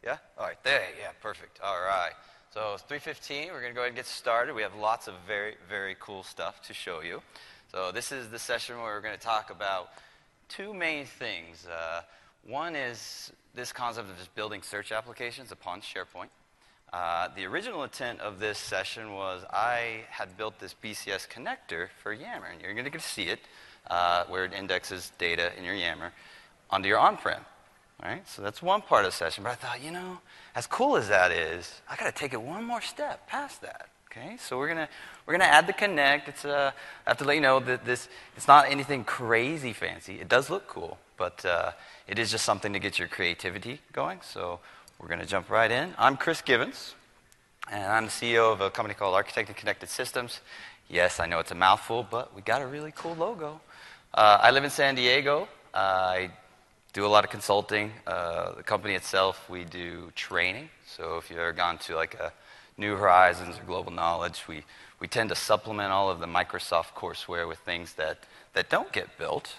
Yeah? All right, there, yeah, perfect. All right. So it's 3:15. We're going to go ahead and get started. We have lots of very, very cool stuff to show you. So this is the session where we're going to talk about two main things. One is this concept of just building search applications upon SharePoint. The original intent of this session was I had built this BCS connector for Yammer, and you're going to get to see it, where it indexes data in your Yammer onto your on-prem. Right? So that's one part of the session, but I thought, as cool as that is, I got to take it one more step past that. Okay, so we're gonna add the connect. I have to let you know that it's not anything crazy fancy. It does look cool, but it is just something to get your creativity going. So we're gonna jump right in. I'm Chris Givens, and I'm the CEO of a company called Architected Connected Systems. Yes, I know it's a mouthful, but we got a really cool logo. I live in San Diego. I do a lot of consulting. The company itself, we do training. So if you've ever gone to like a New Horizons or Global Knowledge, we tend to supplement all of the Microsoft courseware with things that don't get built.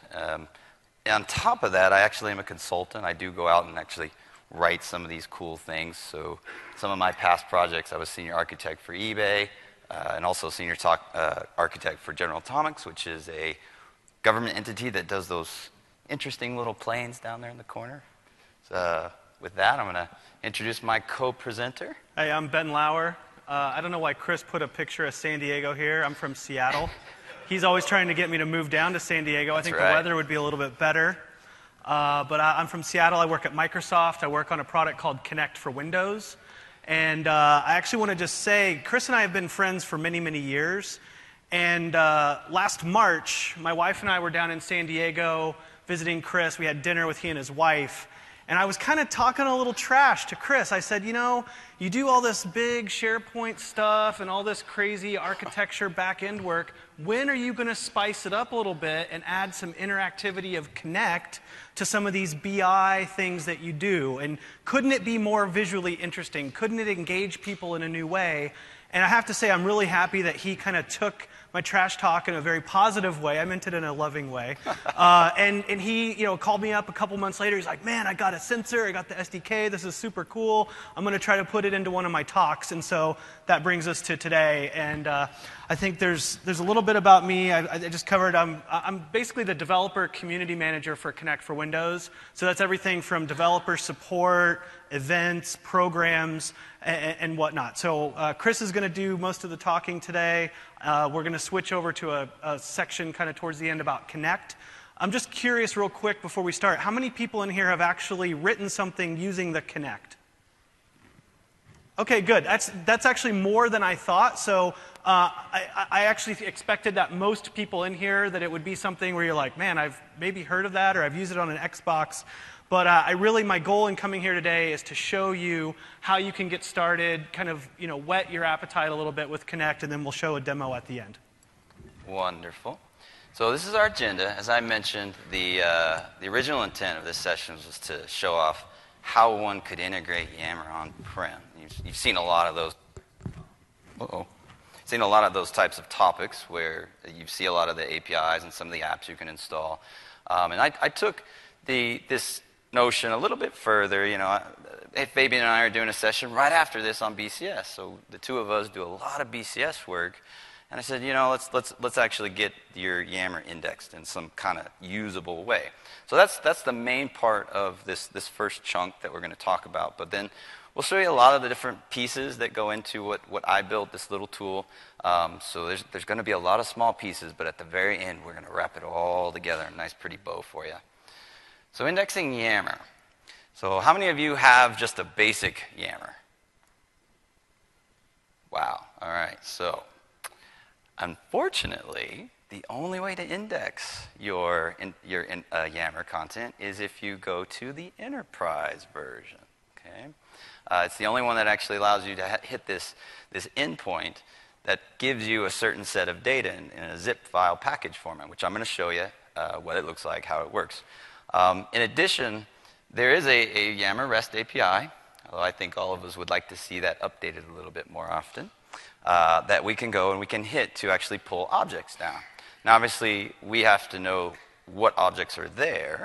On top of that, I actually am a consultant. I do go out and actually write some of these cool things. So some of my past projects, I was senior architect for eBay, and also senior architect for General Atomics, which is a government entity that does those interesting little planes down there in the corner. So with that, I'm going to introduce my co-presenter. Hey, I'm Ben Lauer. I don't know why Chris put a picture of San Diego here. I'm from Seattle. He's always trying to get me to move down to San Diego. I think the weather would be a little bit better. But I'm from Seattle. I work at Microsoft. I work on a product called Connect for Windows. And I actually want to just say, Chris and I have been friends for many, many years. And last March, my wife and I were down in San Diego visiting Chris. We had dinner with he and his wife. And I was kind of talking a little trash to Chris. I said, you do all this big SharePoint stuff and all this crazy architecture back-end work. When are you going to spice it up a little bit and add some interactivity of Connect to some of these BI things that you do? And couldn't it be more visually interesting? Couldn't it engage people in a new way? And I have to say, I'm really happy that he kind of took my trash talk in a very positive way. I meant it in a loving way. And he called me up a couple months later. He's like, man, I got a sensor. I got the SDK. This is super cool. I'm going to try to put it into one of my talks. And so that brings us to today. And I think there's a little bit about me. I just covered, I'm basically the developer community manager for Connect for Windows. So that's everything from developer support, events, programs, and whatnot. So Chris is going to do most of the talking today. We're going to switch over to a section kind of towards the end about Connect. I'm just curious real quick before we start, how many people in here have actually written something using the Connect? Okay, good. That's actually more than I thought. So I actually expected that most people in here, that it would be something where you're like, man, I've maybe heard of that, or I've used it on an Xbox. But my goal in coming here today is to show you how you can get started, kind of, whet your appetite a little bit with Connect, and then we'll show a demo at the end. Wonderful. So this is our agenda. As I mentioned, the original intent of this session was to show off how one could integrate Yammer on-prem. You've seen a lot of those. Seen a lot of those types of topics where you see a lot of the APIs and some of the apps you can install. And I took this notion a little bit further. Fabian and I are doing a session right after this on BCS. So the two of us do a lot of BCS work. And I said, let's actually get your Yammer indexed in some kind of usable way. So that's the main part of this first chunk that we're going to talk about. But then we'll show you a lot of the different pieces that go into what I built, this little tool. So there's going to be a lot of small pieces, but at the very end, we're going to wrap it all together in a nice, pretty bow for you. So indexing Yammer. So how many of you have just a basic Yammer? Wow. All right. So unfortunately, the only way to index your Yammer content is if you go to the enterprise version. Okay. It's the only one that actually allows you to hit this endpoint that gives you a certain set of data in a zip file package format, which I'm going to show you what it looks like, how it works. In addition, there is a Yammer REST API, although I think all of us would like to see that updated a little bit more often, that we can go and we can hit to actually pull objects down. Now, obviously, we have to know what objects are there,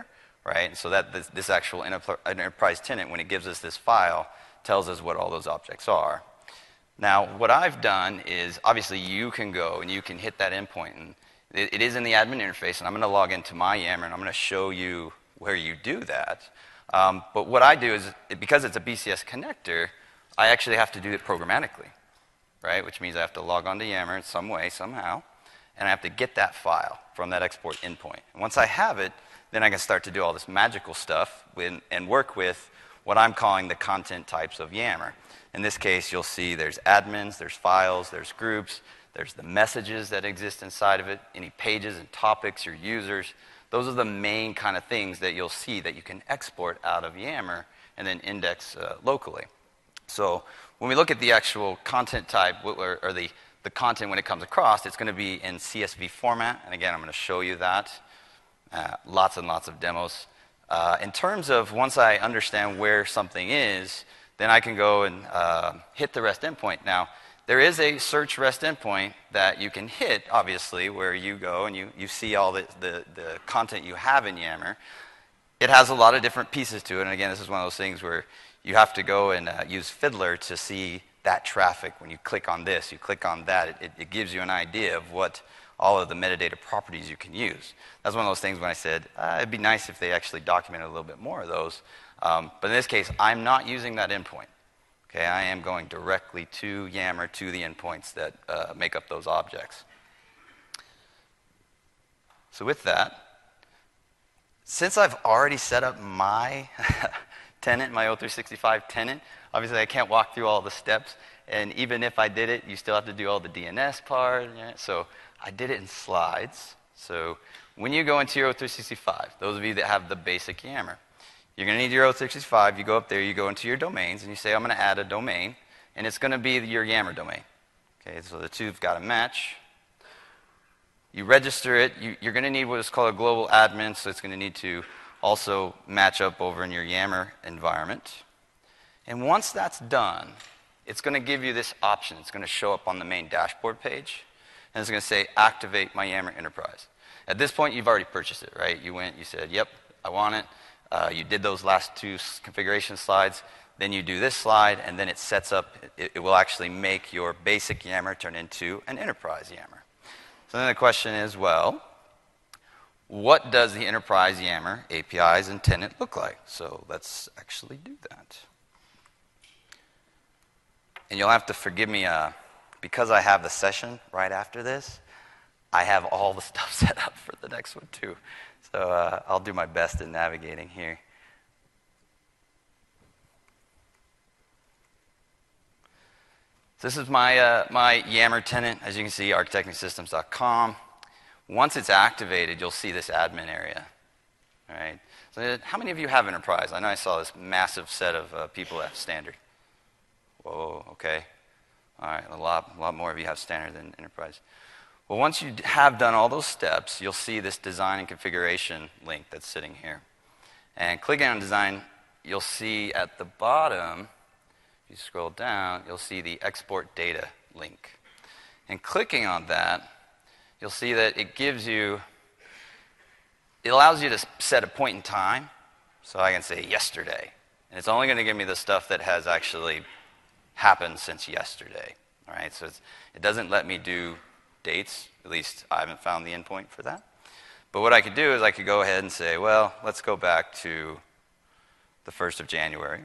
right? So that this actual enterprise tenant, when it gives us this file, tells us what all those objects are. Now, what I've done is, obviously, you can go and you can hit that endpoint. And it is in the admin interface, and I'm going to log into my Yammer, and I'm going to show you where you do that. But what I do is, because it's a BCS connector, I actually have to do it programmatically, right? Which means I have to log on to Yammer in some way, somehow, and I have to get that file from that export endpoint. And once I have it, then I can start to do all this magical stuff and work with what I'm calling the content types of Yammer. In this case, you'll see there's admins, there's files, there's groups, there's the messages that exist inside of it, any pages and topics or users. Those are the main kind of things that you'll see that you can export out of Yammer and then index locally. So when we look at the actual content type, or the content when it comes across, it's going to be in CSV format. And again, I'm going to show you that. Lots and lots of demos. In terms of once I understand where something is, then I can go and hit the REST endpoint. Now, there is a search REST endpoint that you can hit, obviously, where you go and you see all the content you have in Yammer. It has a lot of different pieces to it. And again, this is one of those things where you have to go and use Fiddler to see that traffic. When you click on this, you click on that, it gives you an idea of what all of the metadata properties you can use. That's one of those things when I said, it'd be nice if they actually documented a little bit more of those. But in this case, I'm not using that endpoint. Okay, I am going directly to Yammer, to the endpoints that make up those objects. So with that, since I've already set up my tenant, my O365 tenant, obviously I can't walk through all the steps. And even if I did it, you still have to do all the DNS part. Yeah? So I did it in slides. So when you go into your O365, those of you that have the basic Yammer, you're going to need your O365. You go up there, you go into your domains, and you say, I'm going to add a domain, and it's going to be your Yammer domain. Okay, so the two have got to match. You register it. You're going to need what is called a global admin, so it's going to need to also match up over in your Yammer environment. And once that's done, it's going to give you this option. It's going to show up on the main dashboard page, and it's going to say, activate my Yammer Enterprise. At this point, you've already purchased it, right? You went, you said, yep, I want it. You did those last two configuration slides. Then you do this slide, and then it sets up, it will actually make your basic Yammer turn into an enterprise Yammer. So then the question is, well, what does the enterprise Yammer APIs and tenant look like? So let's actually do that. And you'll have to forgive me, because I have the session right after this, I have all the stuff set up for the next one too. So I'll do my best in navigating here. So this is my Yammer tenant. As you can see, architectingsystems.com. Once it's activated, you'll see this admin area. All right. So how many of you have enterprise? I know I saw this massive set of people that have standard. Whoa, okay. All right, a lot more of you have standard than enterprise. Well, once you have done all those steps, you'll see this design and configuration link that's sitting here. And clicking on design, you'll see at the bottom, if you scroll down, you'll see the export data link. And clicking on that, you'll see that it allows you to set a point in time. So I can say yesterday. And it's only going to give me the stuff that has actually happened since yesterday. All right, so it doesn't let me do dates. At least I haven't found the endpoint for that. But what I could do is I could go ahead and say, well, let's go back to the 1st of January.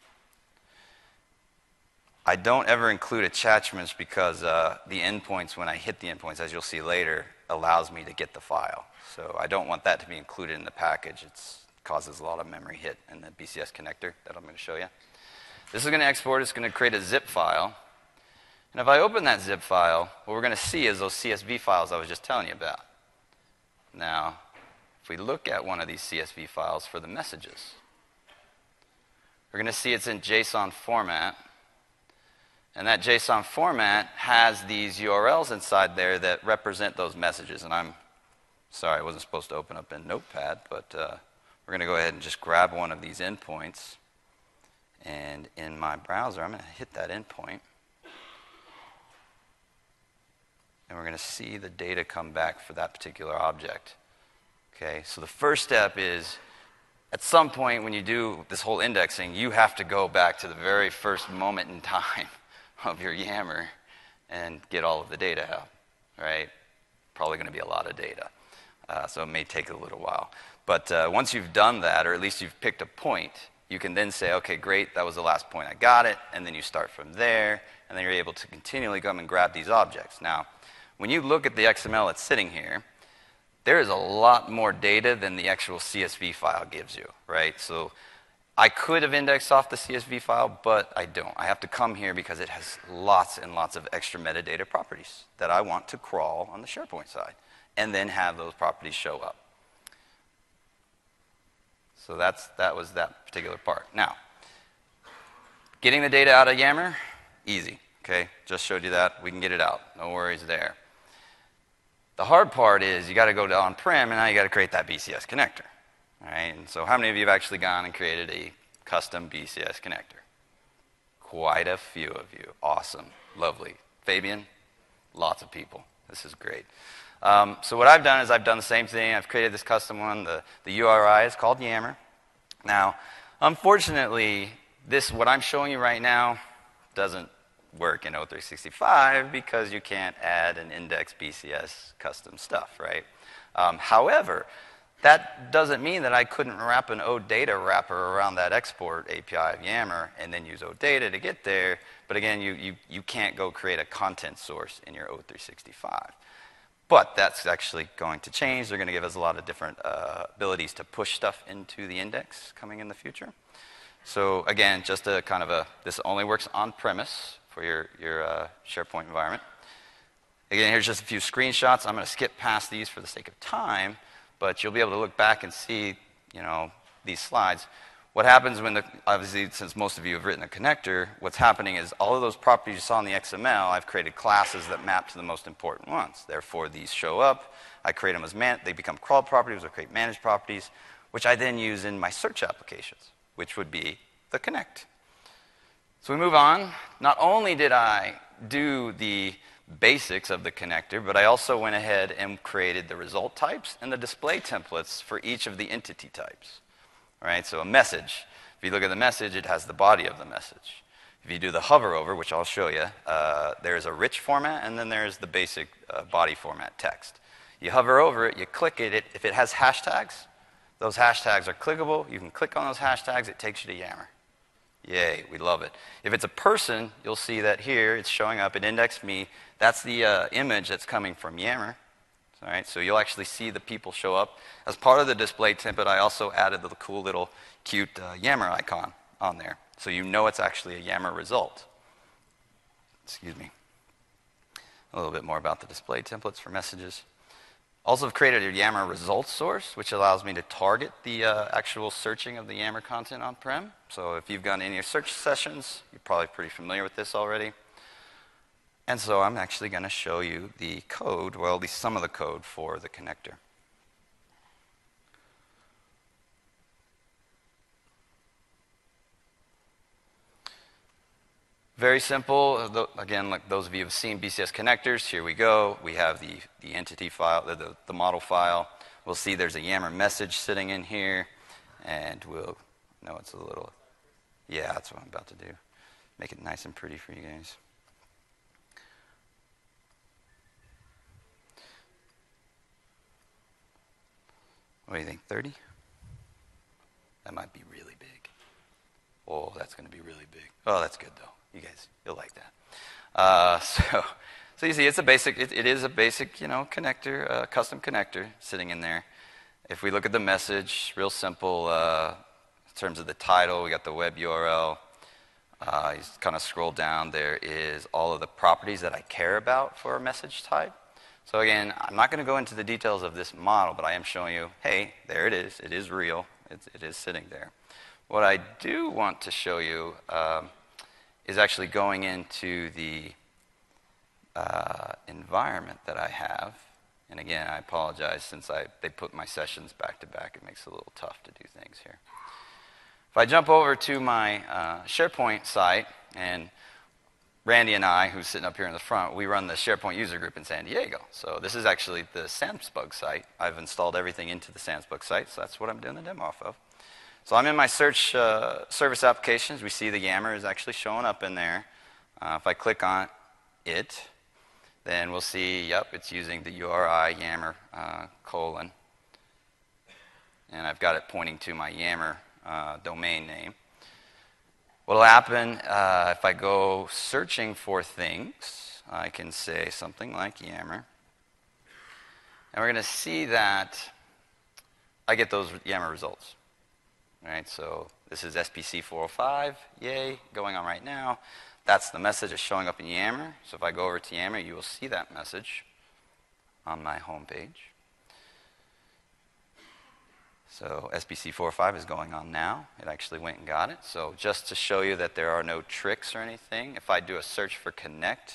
I don't ever include attachments because the endpoints, when I hit the endpoints, as you'll see later, allows me to get the file. So I don't want that to be included in the package. It causes a lot of memory hit in the BCS connector that I'm going to show you. This is going to export. It's going to create a zip file. And if I open that zip file, what we're going to see is those CSV files I was just telling you about. Now, if we look at one of these CSV files for the messages, we're going to see it's in JSON format. And that JSON format has these URLs inside there that represent those messages. And I'm sorry, I wasn't supposed to open up in Notepad, but we're going to go ahead and just grab one of these endpoints. And in my browser, I'm going to hit that endpoint. And we're going to see the data come back for that particular object. Okay, so the first step is at some point when you do this whole indexing, you have to go back to the very first moment in time of your Yammer and get all of the data out, right? Probably going to be a lot of data. So it may take a little while. But once you've done that, or at least you've picked a point, you can then say, okay, great, that was the last point, I got it, and then you start from there, and then you're able to continually come and grab these objects. Now, when you look at the XML that's sitting here, there is a lot more data than the actual CSV file gives you, right? So I could have indexed off the CSV file, but I don't. I have to come here because it has lots and lots of extra metadata properties that I want to crawl on the SharePoint side, and then have those properties show up. So that was that particular part. Now, getting the data out of Yammer, easy, okay? Just showed you that. We can get it out. No worries there. The hard part is you got to go to on-prem, and now you got to create that BCS connector. All right? And so how many of you have actually gone and created a custom BCS connector? Quite a few of you. Awesome. Lovely. Fabian? Lots of people. This is great. So what I've done is I've done the same thing. I've created this custom one. The URI is called Yammer. Now, unfortunately, what I'm showing you right now doesn't work in O365 because you can't add and index BCS custom stuff, right? However, that doesn't mean that I couldn't wrap an OData wrapper around that export API of Yammer and then use OData to get there. But again, you can't go create a content source in your O365. But that's actually going to change. They're going to give us a lot of different abilities to push stuff into the index coming in the future. So again, just a kind of this only works on-premise for your SharePoint environment. Again, here's just a few screenshots. I'm going to skip past these for the sake of time, but you'll be able to look back and see, these slides. What happens when obviously, since most of you have written a connector, what's happening is all of those properties you saw in the XML, I've created classes that map to the most important ones. Therefore, these show up. I create them as they become crawled properties, or create managed properties, which I then use in my search applications, which would be the connect. So we move on. Not only did I do the basics of the connector, but I also went ahead and created the result types and the display templates for each of the entity types. Right? So a message, if you look at the message, it has the body of the message. If you do the hover over, which I'll show you, there's a rich format, and then there's the basic body format text. You hover over it, you click it, if it has hashtags, those hashtags are clickable. You can click on those hashtags, it takes you to Yammer. Yay, we love it. If it's a person, you'll see that here it's showing up, it indexed me. That's the image that's coming from Yammer. All right, so you'll actually see the people show up. As part of the display template, I also added the cool little cute Yammer icon on there. So you know it's actually a Yammer result. Excuse me. A little bit more about the display templates for messages. Also have created a Yammer results source, which allows me to target the actual searching of the Yammer content on-prem. So if you've gone in your search sessions, you're probably pretty familiar with this already. And so I'm actually going to show you the code, well, at least some of the code for the connector. Very simple. Again, like those of you who have seen BCS connectors, here we go. We have the entity file, the model file. We'll see there's a Yammer message sitting in here. And it's a little, yeah, that's what I'm about to do. Make it nice and pretty for you guys. What do you think, 30? That might be really big. Oh, that's going to be really big. Oh, that's good, though. You guys, you'll like that. So you see, it's a basic. It is a basic, connector, custom connector sitting in there. If we look at the message, real simple. In terms of the title, we got the web URL. You kind of scroll down. There is all of the properties that I care about for a message type. So again, I'm not going to go into the details of this model, but I am showing you, hey, there it is. It is real. It is sitting there. What I do want to show you is actually going into the environment that I have. And again, I apologize since they put my sessions back to back. It makes it a little tough to do things here. If I jump over to my SharePoint site, and Randy and I, who's sitting up here in the front, we run the SharePoint user group in San Diego. So this is actually the SansBug site. I've installed everything into the SansBug site, so that's what I'm doing the demo off of. So I'm in my search service applications. We see the Yammer is actually showing up in there. If I click on it, then we'll see, yep, it's using the URI Yammer colon. And I've got it pointing to my Yammer domain name. What'll happen if I go searching for things, I can say something like Yammer. And we're going to see that I get those Yammer results. Right, so this is SPC 405, yay, going on right now. That's the message that's showing up in Yammer. So if I go over to Yammer, you will see that message on my home page. So SPC 405 is going on now. It actually went and got it. So just to show you that there are no tricks or anything, if I do a search for connect,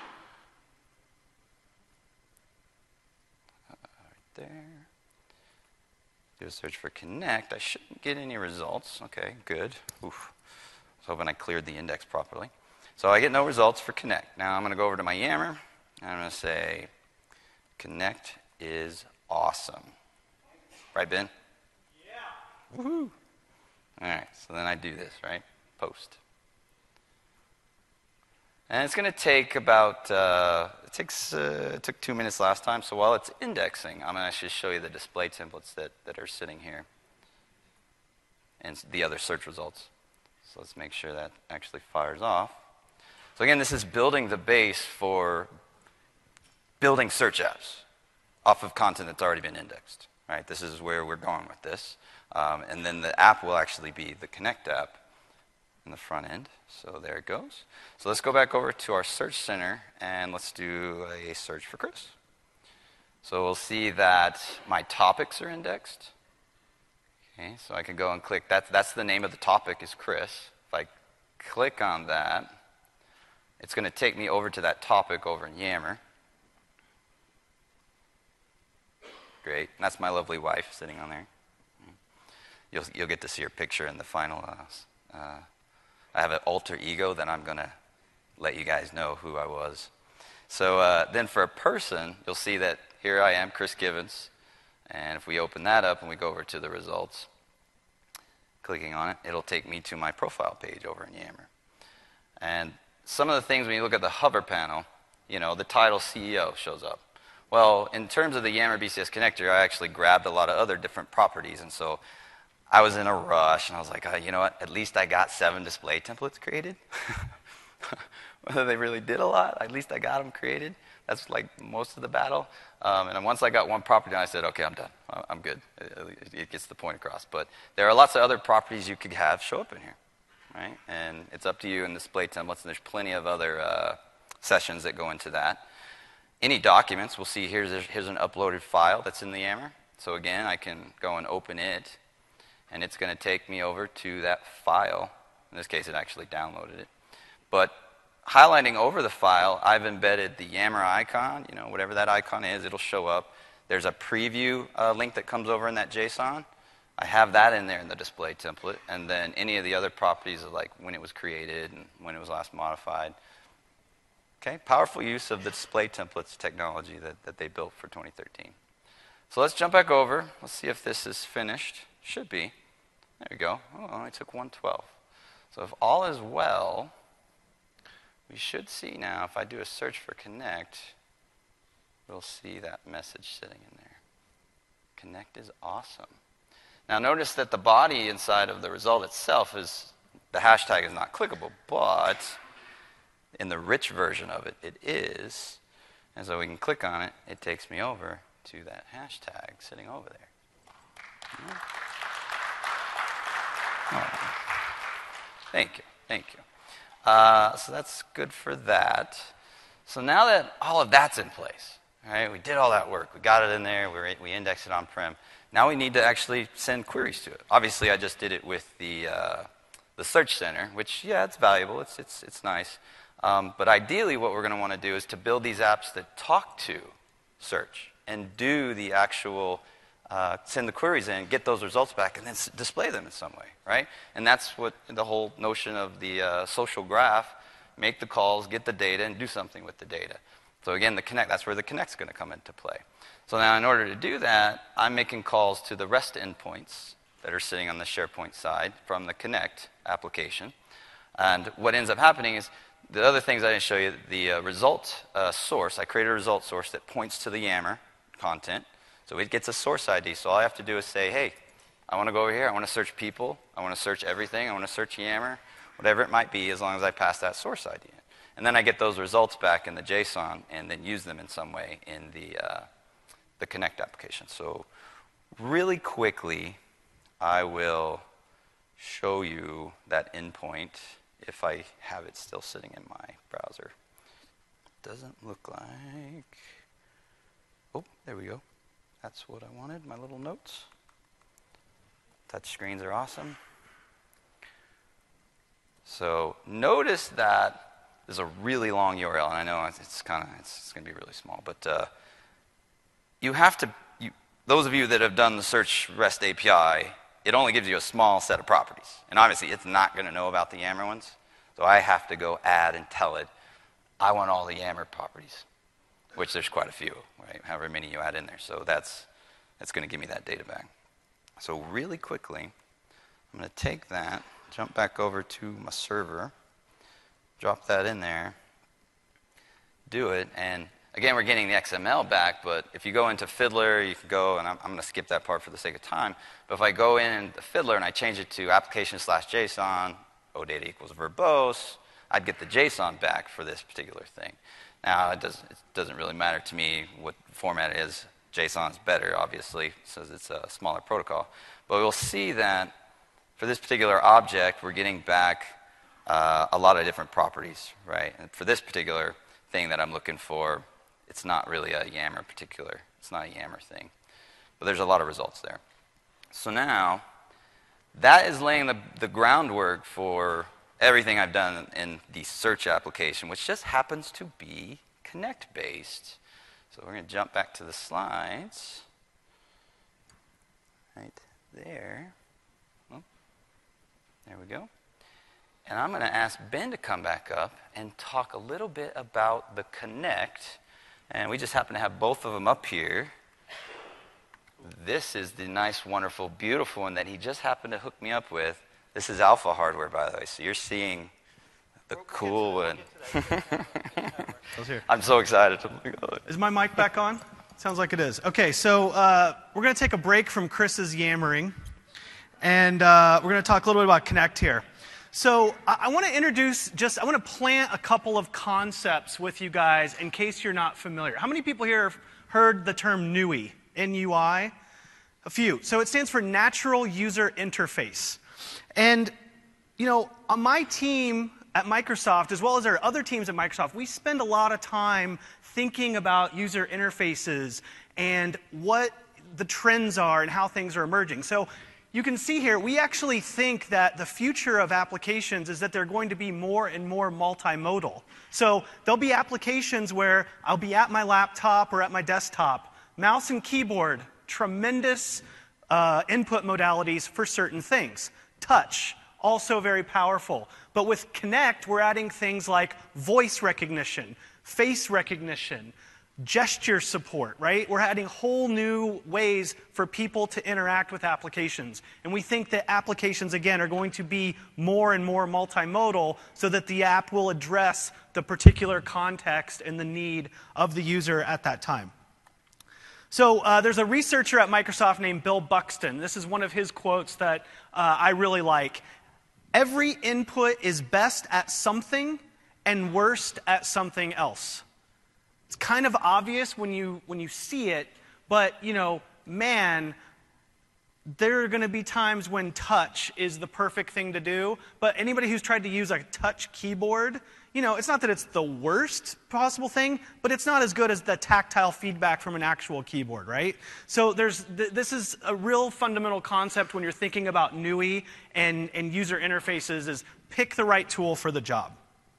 right there. Do a search for connect. I shouldn't get any results. Okay, good. Oof. I was hoping I cleared the index properly. So I get no results for connect. Now I'm going to go over to my Yammer. And I'm going to say connect is awesome. Right, Ben? Yeah. Woohoo. All right, so then I do this, right? Post. And it's going to take about, it took 2 minutes last time, so while it's indexing, I'm going to actually show you the display templates that are sitting here and the other search results. So let's make sure that actually fires off. So again, this is building the base for building search apps off of content that's already been indexed. Right? This is where we're going with this. And then the app will actually be the Connect app in the front end. So there it goes. So let's go back over to our search center and let's do a search for Chris. So we'll see that my topics are indexed. Okay, so I can go and click. That's the name of the topic is Chris. If I click on that, it's going to take me over to that topic over in Yammer. Great. And that's my lovely wife sitting on there. You'll get to see her picture in the final. I have an alter ego that I'm going to let you guys know who I was. So then for a person, you'll see that here I am, Chris Givens. And if we open that up and we go over to the results, clicking on it, it'll take me to my profile page over in Yammer. And some of the things when you look at the hover panel, the title CEO shows up. Well, in terms of the Yammer BCS connector, I actually grabbed a lot of other different properties. And so I was in a rush, and I was like, you know what? At least I got 7 display templates created. Whether they really did a lot, at least I got them created. That's like most of the battle. And then once I got one property, I said, okay, I'm done. I'm good. It gets the point across. But there are lots of other properties you could have show up in here, right? And it's up to you in display templates, and there's plenty of other sessions that go into that. Any documents, we'll see here's an uploaded file that's in the Yammer. So again, I can go and open it, and it's going to take me over to that file. In this case, it actually downloaded it. But highlighting over the file, I've embedded the Yammer icon. Whatever that icon is, it'll show up. There's a preview link that comes over in that JSON. I have that in there in the display template. And then any of the other properties of like when it was created and when it was last modified. Okay, powerful use of the display templates technology that they built for 2013. So let's jump back over. Let's see if this is finished. Should be. There we go. Oh, it only took 112. So if all is well, we should see now, if I do a search for connect, we'll see that message sitting in there. Connect is awesome. Now notice that the body inside of the result itself is, the hashtag is not clickable, but in the rich version of it, it is. And so we can click on it. It takes me over to that hashtag sitting over there. Oh. Thank you. So that's good for that. So now that all of that's in place, right? We did all that work. We got it in there. We indexed it on-prem. Now we need to actually send queries to it. Obviously, I just did it with the Search Center, which, yeah, it's valuable. It's nice. But ideally, what we're going to want to do is to build these apps that talk to search and do the actual send the queries in, get those results back, and then display them in some way, right? And that's what the whole notion of the social graph, make the calls, get the data, and do something with the data. So again, the connect, that's where the connect's going to come into play. So now in order to do that, I'm making calls to the REST endpoints that are sitting on the SharePoint side from the Connect application. And what ends up happening is the other things I didn't show you, the result source, I created a result source that points to the Yammer content. So it gets a source ID. So all I have to do is say, hey, I want to go over here. I want to search people. I want to search everything. I want to search Yammer, whatever it might be, as long as I pass that source ID in. And then I get those results back in the JSON and then use them in some way in the Connect application. So really quickly, I will show you that endpoint if I have it still sitting in my browser. Doesn't look like... Oh, there we go. That's what I wanted, my little notes. Touch screens are awesome. So notice that there's a really long URL, and I know it's going to be really small, but you have to, those of you that have done the Search REST API, it only gives you a small set of properties. And obviously, it's not going to know about the Yammer ones. So I have to go add and tell it, I want all the Yammer properties, which there's quite a few, right? However many you add in there. So that's going to give me that data back. So really quickly, I'm going to take that, jump back over to my server, drop that in there, do it, and again, we're getting the XML back, but if you go into Fiddler, you can go, and I'm going to skip that part for the sake of time, but if I go in the Fiddler and I change it to application/JSON, OData equals verbose, I'd get the JSON back for this particular thing. Now, it doesn't really matter to me what format it is. JSON's better, obviously, since it's a smaller protocol. But we'll see that for this particular object, we're getting back a lot of different properties, right? And for this particular thing that I'm looking for, it's not really a Yammer particular. It's not a Yammer thing. But there's a lot of results there. So now, that is laying the groundwork for everything I've done in the search application, which just happens to be Connect-based. So we're going to jump back to the slides. Right there. Oh, there we go. And I'm going to ask Ben to come back up and talk a little bit about the Connect. And we just happen to have both of them up here. This is the nice, wonderful, beautiful one that he just happened to hook me up with. This is alpha hardware, by the way, so you're seeing the cool one. I'm so excited. Is my mic back on? Sounds like it is. Okay, so we're going to take a break from Chris's yammering, and we're going to talk a little bit about Connect here. So I want to introduce, I want to plant a couple of concepts with you guys in case you're not familiar. How many people here have heard the term NUI? N-U-I? A few. So it stands for Natural User Interface. And, you know, on my team at Microsoft, as well as our other teams at Microsoft, we spend a lot of time thinking about user interfaces and what the trends are and how things are emerging. So you can see here, we actually think that the future of applications is that they're going to be more and more multimodal. So there'll be applications where I'll be at my laptop or at my desktop, mouse and keyboard, tremendous input modalities for certain things. Touch, also very powerful. But with Connect, we're adding things like voice recognition, face recognition, gesture support, right? We're adding whole new ways for people to interact with applications. And we think that applications, again, are going to be more and more multimodal so that the app will address the particular context and the need of the user at that time. So there's a researcher at Microsoft named Bill Buxton. This is one of his quotes that I really like. Every input is best at something and worst at something else. It's kind of obvious when you see it, but, you know, man, there are going to be times when touch is the perfect thing to do. But anybody who's tried to use a touch keyboard, you know, it's not that it's the worst possible thing, but it's not as good as the tactile feedback from an actual keyboard, right? So this is a real fundamental concept when you're thinking about NUI and user interfaces is pick the right tool for the job.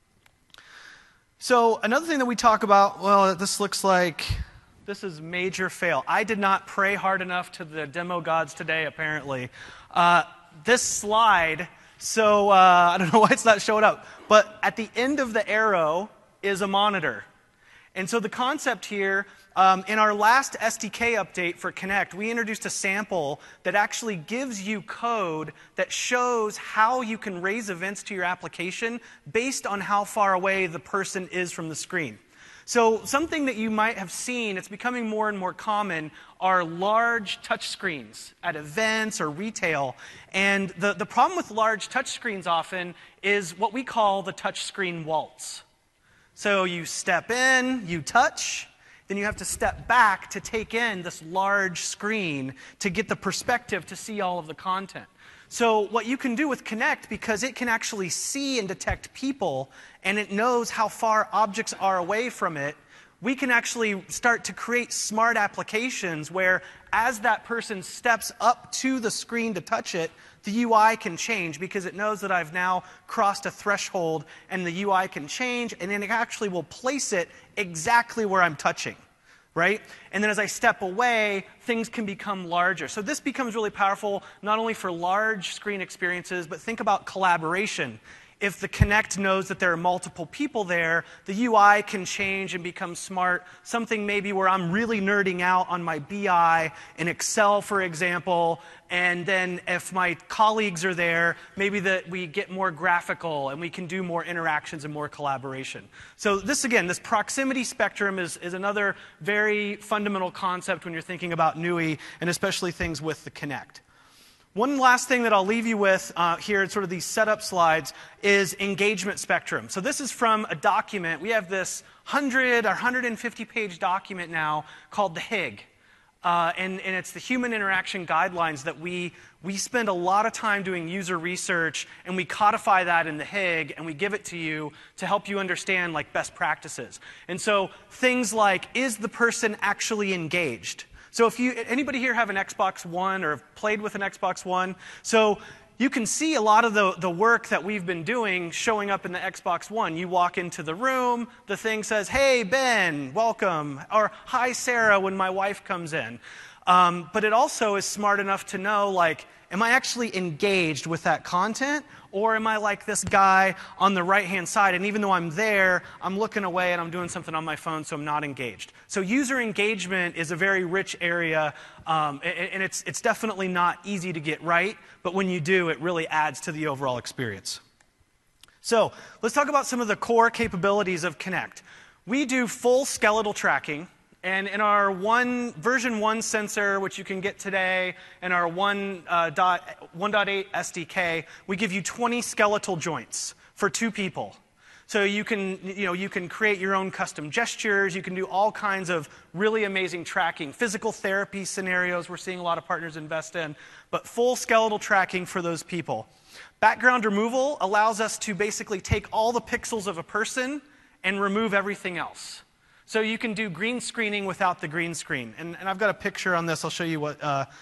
So another thing that we talk about, well, this looks like this is major fail. I did not pray hard enough to the demo gods today, apparently. This slide, so I don't know why it's not showing up, but at the end of the arrow is a monitor. And so the concept here In our last SDK update for Connect, we introduced a sample that actually gives you code that shows how you can raise events to your application based on how far away the person is from the screen. So something that you might have seen, it's becoming more and more common, are large touch screens at events or retail. And the problem with large touch screens often is what we call the touch screen waltz. So you step in, you touch, then you have to step back to take in this large screen to get the perspective to see all of the content. So what you can do with Connect, because it can actually see and detect people, and it knows how far objects are away from it, we can actually start to create smart applications where as that person steps up to the screen to touch it, the UI can change because it knows that I've now crossed a threshold, and the UI can change, and then it actually will place it exactly where I'm touching. Right? And then as I step away, things can become larger. So this becomes really powerful, not only for large screen experiences, but think about collaboration. If the Connect knows that there are multiple people there, the UI can change and become smart. Something maybe where I'm really nerding out on my BI in Excel, for example, and then if my colleagues are there, maybe that we get more graphical and we can do more interactions and more collaboration. So this, again, this proximity spectrum is another very fundamental concept when you're thinking about NUI, and especially things with the Connect. One last thing that I'll leave you with here in sort of these setup slides is engagement spectrum. So this is from a document. We have this 100 or 150-page document now called the HIG. And it's the Human Interaction Guidelines that we spend a lot of time doing user research, and we codify that in the HIG, and we give it to you to help you understand like best practices. And so things like, is the person actually engaged? So if anybody here have an Xbox One or have played with an Xbox One? So you can see a lot of the work that we've been doing showing up in the Xbox One. You walk into the room, the thing says, hey, Ben, welcome, or hi, Sarah, when my wife comes in. But it also is smart enough to know, like, am I actually engaged with that content? Or am I like this guy on the right-hand side, and even though I'm there, I'm looking away and I'm doing something on my phone, so I'm not engaged. So user engagement is a very rich area, and it's definitely not easy to get right, but when you do, it really adds to the overall experience. So let's talk about some of the core capabilities of Connect. We do full skeletal tracking. And in our version 1 sensor, which you can get today, and our 1.8 SDK, we give you 20 skeletal joints for 2 people. So you can create your own custom gestures. You can do all kinds of really amazing tracking. Physical therapy scenarios we're seeing a lot of partners invest in, but full skeletal tracking for those people. Background removal allows us to basically take all the pixels of a person and remove everything else. So you can do green screening without the green screen. And I've got a picture on this. I'll show you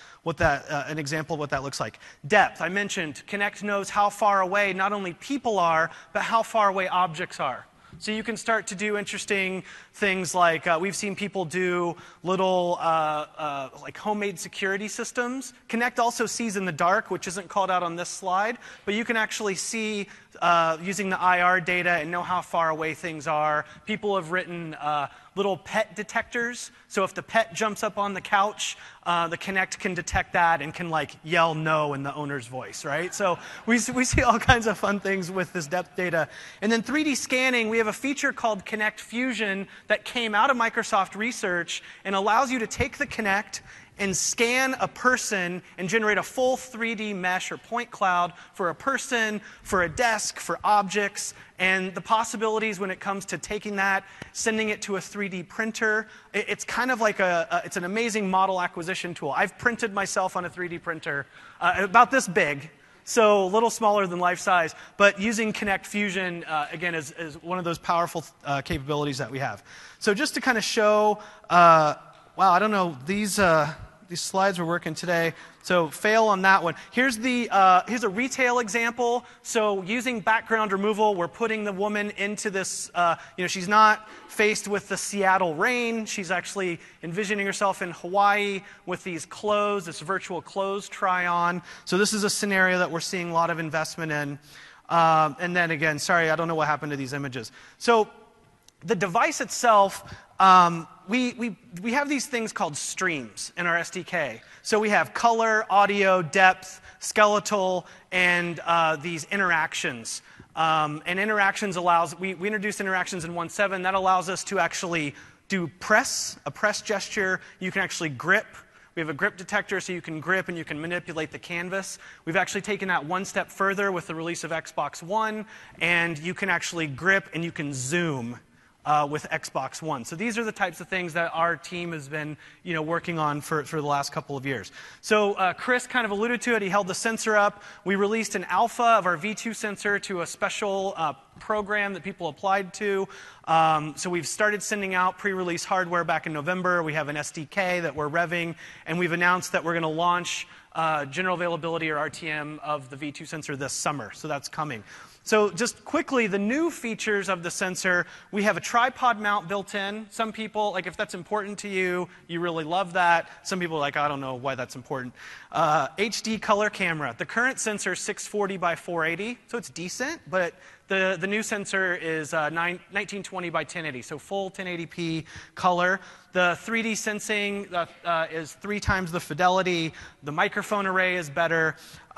an example of what that looks like. Depth. I mentioned Connect knows how far away not only people are, but how far away objects are. So you can start to do interesting things like we've seen people do little like homemade security systems. Connect also sees in the dark, which isn't called out on this slide, but you can actually see using the IR data and know how far away things are. People have written little pet detectors. So if the pet jumps up on the couch, the Connect can detect that and can like yell no in the owner's voice, right? So we see all kinds of fun things with this depth data. And then 3D scanning, we have a feature called Connect Fusion that came out of Microsoft Research and allows you to take the Connect and scan a person and generate a full 3D mesh or point cloud for a person, for a desk, for objects, and the possibilities when it comes to taking that, sending it to a 3D printer. It's kind of like it's an amazing model acquisition tool. I've printed myself on a 3D printer about this big, so a little smaller than life size, but using Connect Fusion, again, is one of those powerful capabilities that we have. So just to kind of show, wow, I don't know, these slides were working today, so fail on that one. Here's a retail example. So using background removal, we're putting the woman into this, she's not faced with the Seattle rain. She's actually envisioning herself in Hawaii with these clothes, this virtual clothes try-on. So this is a scenario that we're seeing a lot of investment in. And then again, sorry, I don't know what happened to these images. So the device itself, we have these things called streams in our SDK. So we have color, audio, depth, skeletal, and these interactions. And interactions we introduced interactions in 1.7. That allows us to actually do a press gesture. You can actually grip. We have a grip detector, so you can grip and you can manipulate the canvas. We've actually taken that one step further with the release of Xbox One, and you can actually grip and you can zoom with Xbox One. So these are the types of things that our team has been working on for the last couple of years. So Chris kind of alluded to it. He held the sensor up. We released an alpha of our V2 sensor to a special program that people applied to. So we've started sending out pre-release hardware back in November. We have an SDK that we're revving, and we've announced that we're going to launch general availability or RTM of the V2 sensor this summer. So that's coming. So just quickly, the new features of the sensor, we have a tripod mount built in. Some people, like if that's important to you, you really love that. Some people are like, I don't know why that's important. HD color camera. The current sensor is 640 by 480, so it's decent, but the new sensor is 1920 by 1080, so full 1080p color. The 3D sensing is 3 times the fidelity. The microphone array is better.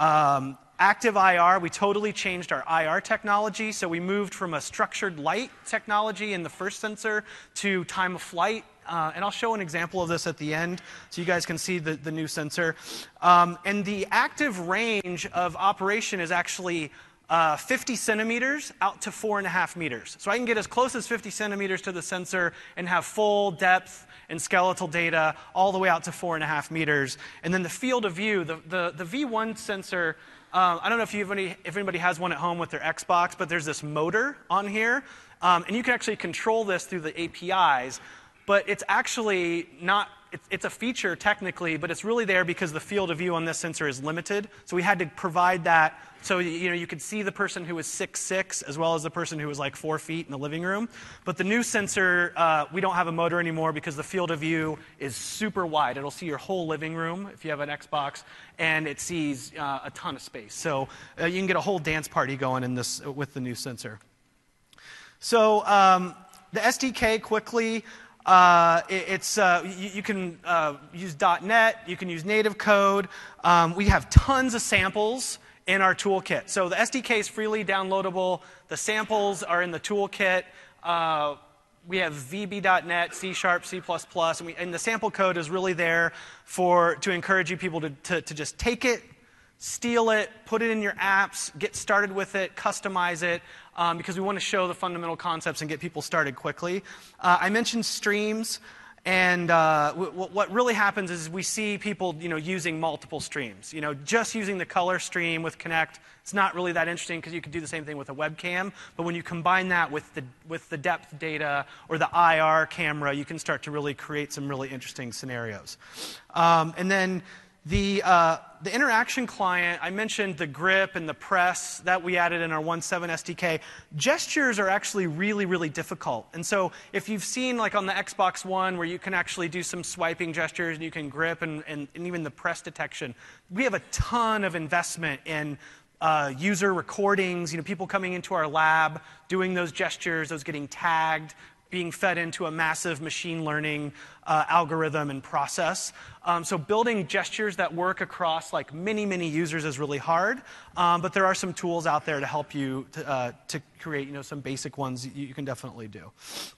Active IR, we totally changed our IR technology. So we moved from a structured light technology in the first sensor to time of flight. And I'll show an example of this at the end so you guys can see the new sensor. And the active range of operation is actually 50 centimeters out to 4.5 meters. So I can get as close as 50 centimeters to the sensor and have full depth and skeletal data all the way out to 4.5 meters. And then the field of view, the V1 sensor, I don't know if anybody has one at home with their Xbox, but there's this motor on here. And you can actually control this through the APIs. But it's actually not, it's a feature technically, but it's really there because the field of view on this sensor is limited. So we had to provide that so you could see the person who was 6'6", as well as the person who was like 4 feet in the living room. But the new sensor, we don't have a motor anymore because the field of view is super wide. It'll see your whole living room if you have an Xbox, and it sees a ton of space. So you can get a whole dance party going in this with the new sensor. So the SDK quickly. You can use .NET, you can use native code. We have tons of samples in our toolkit. So the SDK is freely downloadable. The samples are in the toolkit. We have VB.NET, C#, C++, and the sample code is really there to encourage you people to just take it, steal it, put it in your apps, get started with it, customize it, because we want to show the fundamental concepts and get people started quickly. I mentioned streams, and what really happens is we see people using multiple streams. Just using the color stream with Kinect, it's not really that interesting because you could do the same thing with a webcam, but when you combine that with the depth data or the IR camera, you can start to really create some really interesting scenarios. And then the interaction client, I mentioned the grip and the press that we added in our 1.7 SDK. Gestures are actually really, really difficult. And so if you've seen like on the Xbox One where you can actually do some swiping gestures and you can grip and even the press detection, we have a ton of investment in user recordings, people coming into our lab, doing those gestures, those getting tagged, being fed into a massive machine learning algorithm and process. So building gestures that work across like many, many users is really hard, but there are some tools out there to help you to create some basic ones you can definitely do.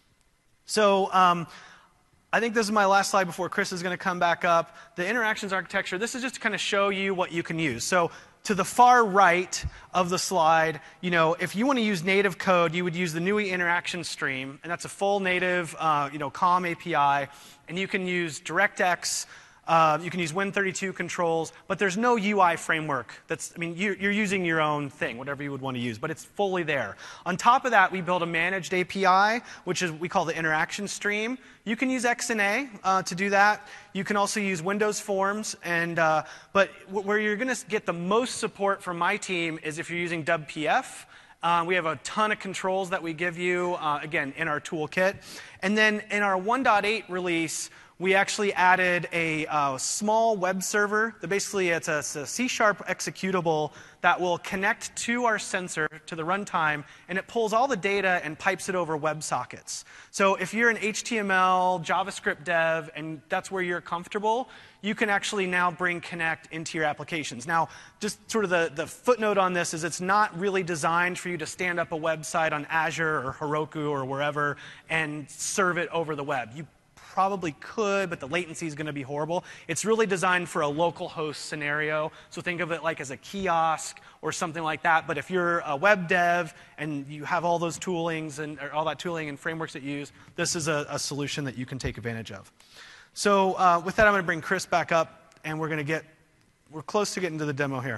So I think this is my last slide before Chris is going to come back up. The interactions architecture, this is just to kind of show you what you can use. So to the far right of the slide, if you want to use native code, you would use the NUI interaction stream, and that's a full native, COM API, and you can use DirectX, you can use Win32 controls, but there's no UI framework. You're using your own thing, whatever you would want to use, but it's fully there. On top of that, we built a managed API, which we call the interaction stream. You can use XNA to do that. You can also use Windows Forms, but where you're going to get the most support from my team is if you're using WebPF. We have a ton of controls that we give you, again, in our toolkit. And then in our 1.8 release, we actually added a small web server that basically it's a C# executable that will connect to our sensor, to the runtime, and it pulls all the data and pipes it over WebSockets. So if you're an HTML, JavaScript dev, and that's where you're comfortable, you can actually now bring Connect into your applications. Now, just sort of the footnote on this is it's not really designed for you to stand up a website on Azure or Heroku or wherever and serve it over the web. You probably could, but the latency is going to be horrible. It's really designed for a local host scenario. So think of it like as a kiosk or something like that. But if you're a web dev and you have all those toolings and or all that tooling and frameworks that you use, this is a solution that you can take advantage of. So with that, I'm going to bring Chris back up, and we're close to getting to the demo here.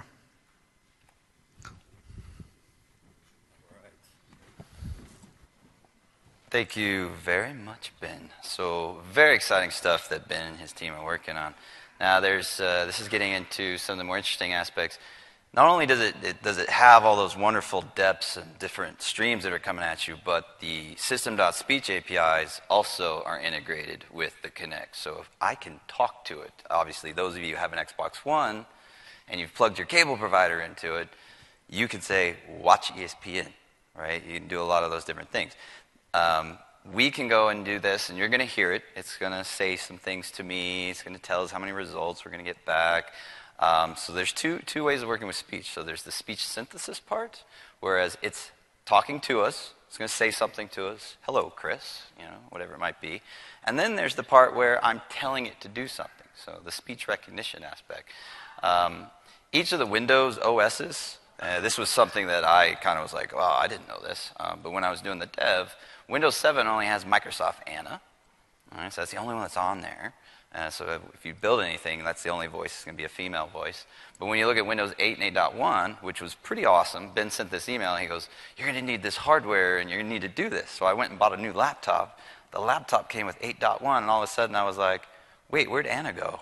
Thank you very much, Ben. So very exciting stuff that Ben and his team are working on. Now, this is getting into some of the more interesting aspects. Not only does it have all those wonderful depths and different streams that are coming at you, but the system.speech APIs also are integrated with the Connect. So if I can talk to it, obviously those of you who have an Xbox One and you've plugged your cable provider into it, you can say, watch ESPN, right? You can do a lot of those different things. We can go and do this, and you're going to hear it. It's going to say some things to me. It's going to tell us how many results we're going to get back. So there's two ways of working with speech. So there's the speech synthesis part, whereas it's talking to us. It's going to say something to us. Hello, Chris, whatever it might be. And then there's the part where I'm telling it to do something. So the speech recognition aspect. Each of the Windows OSs, this was something that I kind of was like, oh, I didn't know this. But when I was doing the dev, Windows 7 only has Microsoft Anna. All right, so that's the only one that's on there. So if you build anything, that's the only voice. It's going to be a female voice. But when you look at Windows 8 and 8.1, which was pretty awesome, Ben sent this email, and he goes, you're going to need this hardware, and you're going to need to do this. So I went and bought a new laptop. The laptop came with 8.1, and all of a sudden I was like, wait, where'd Anna go?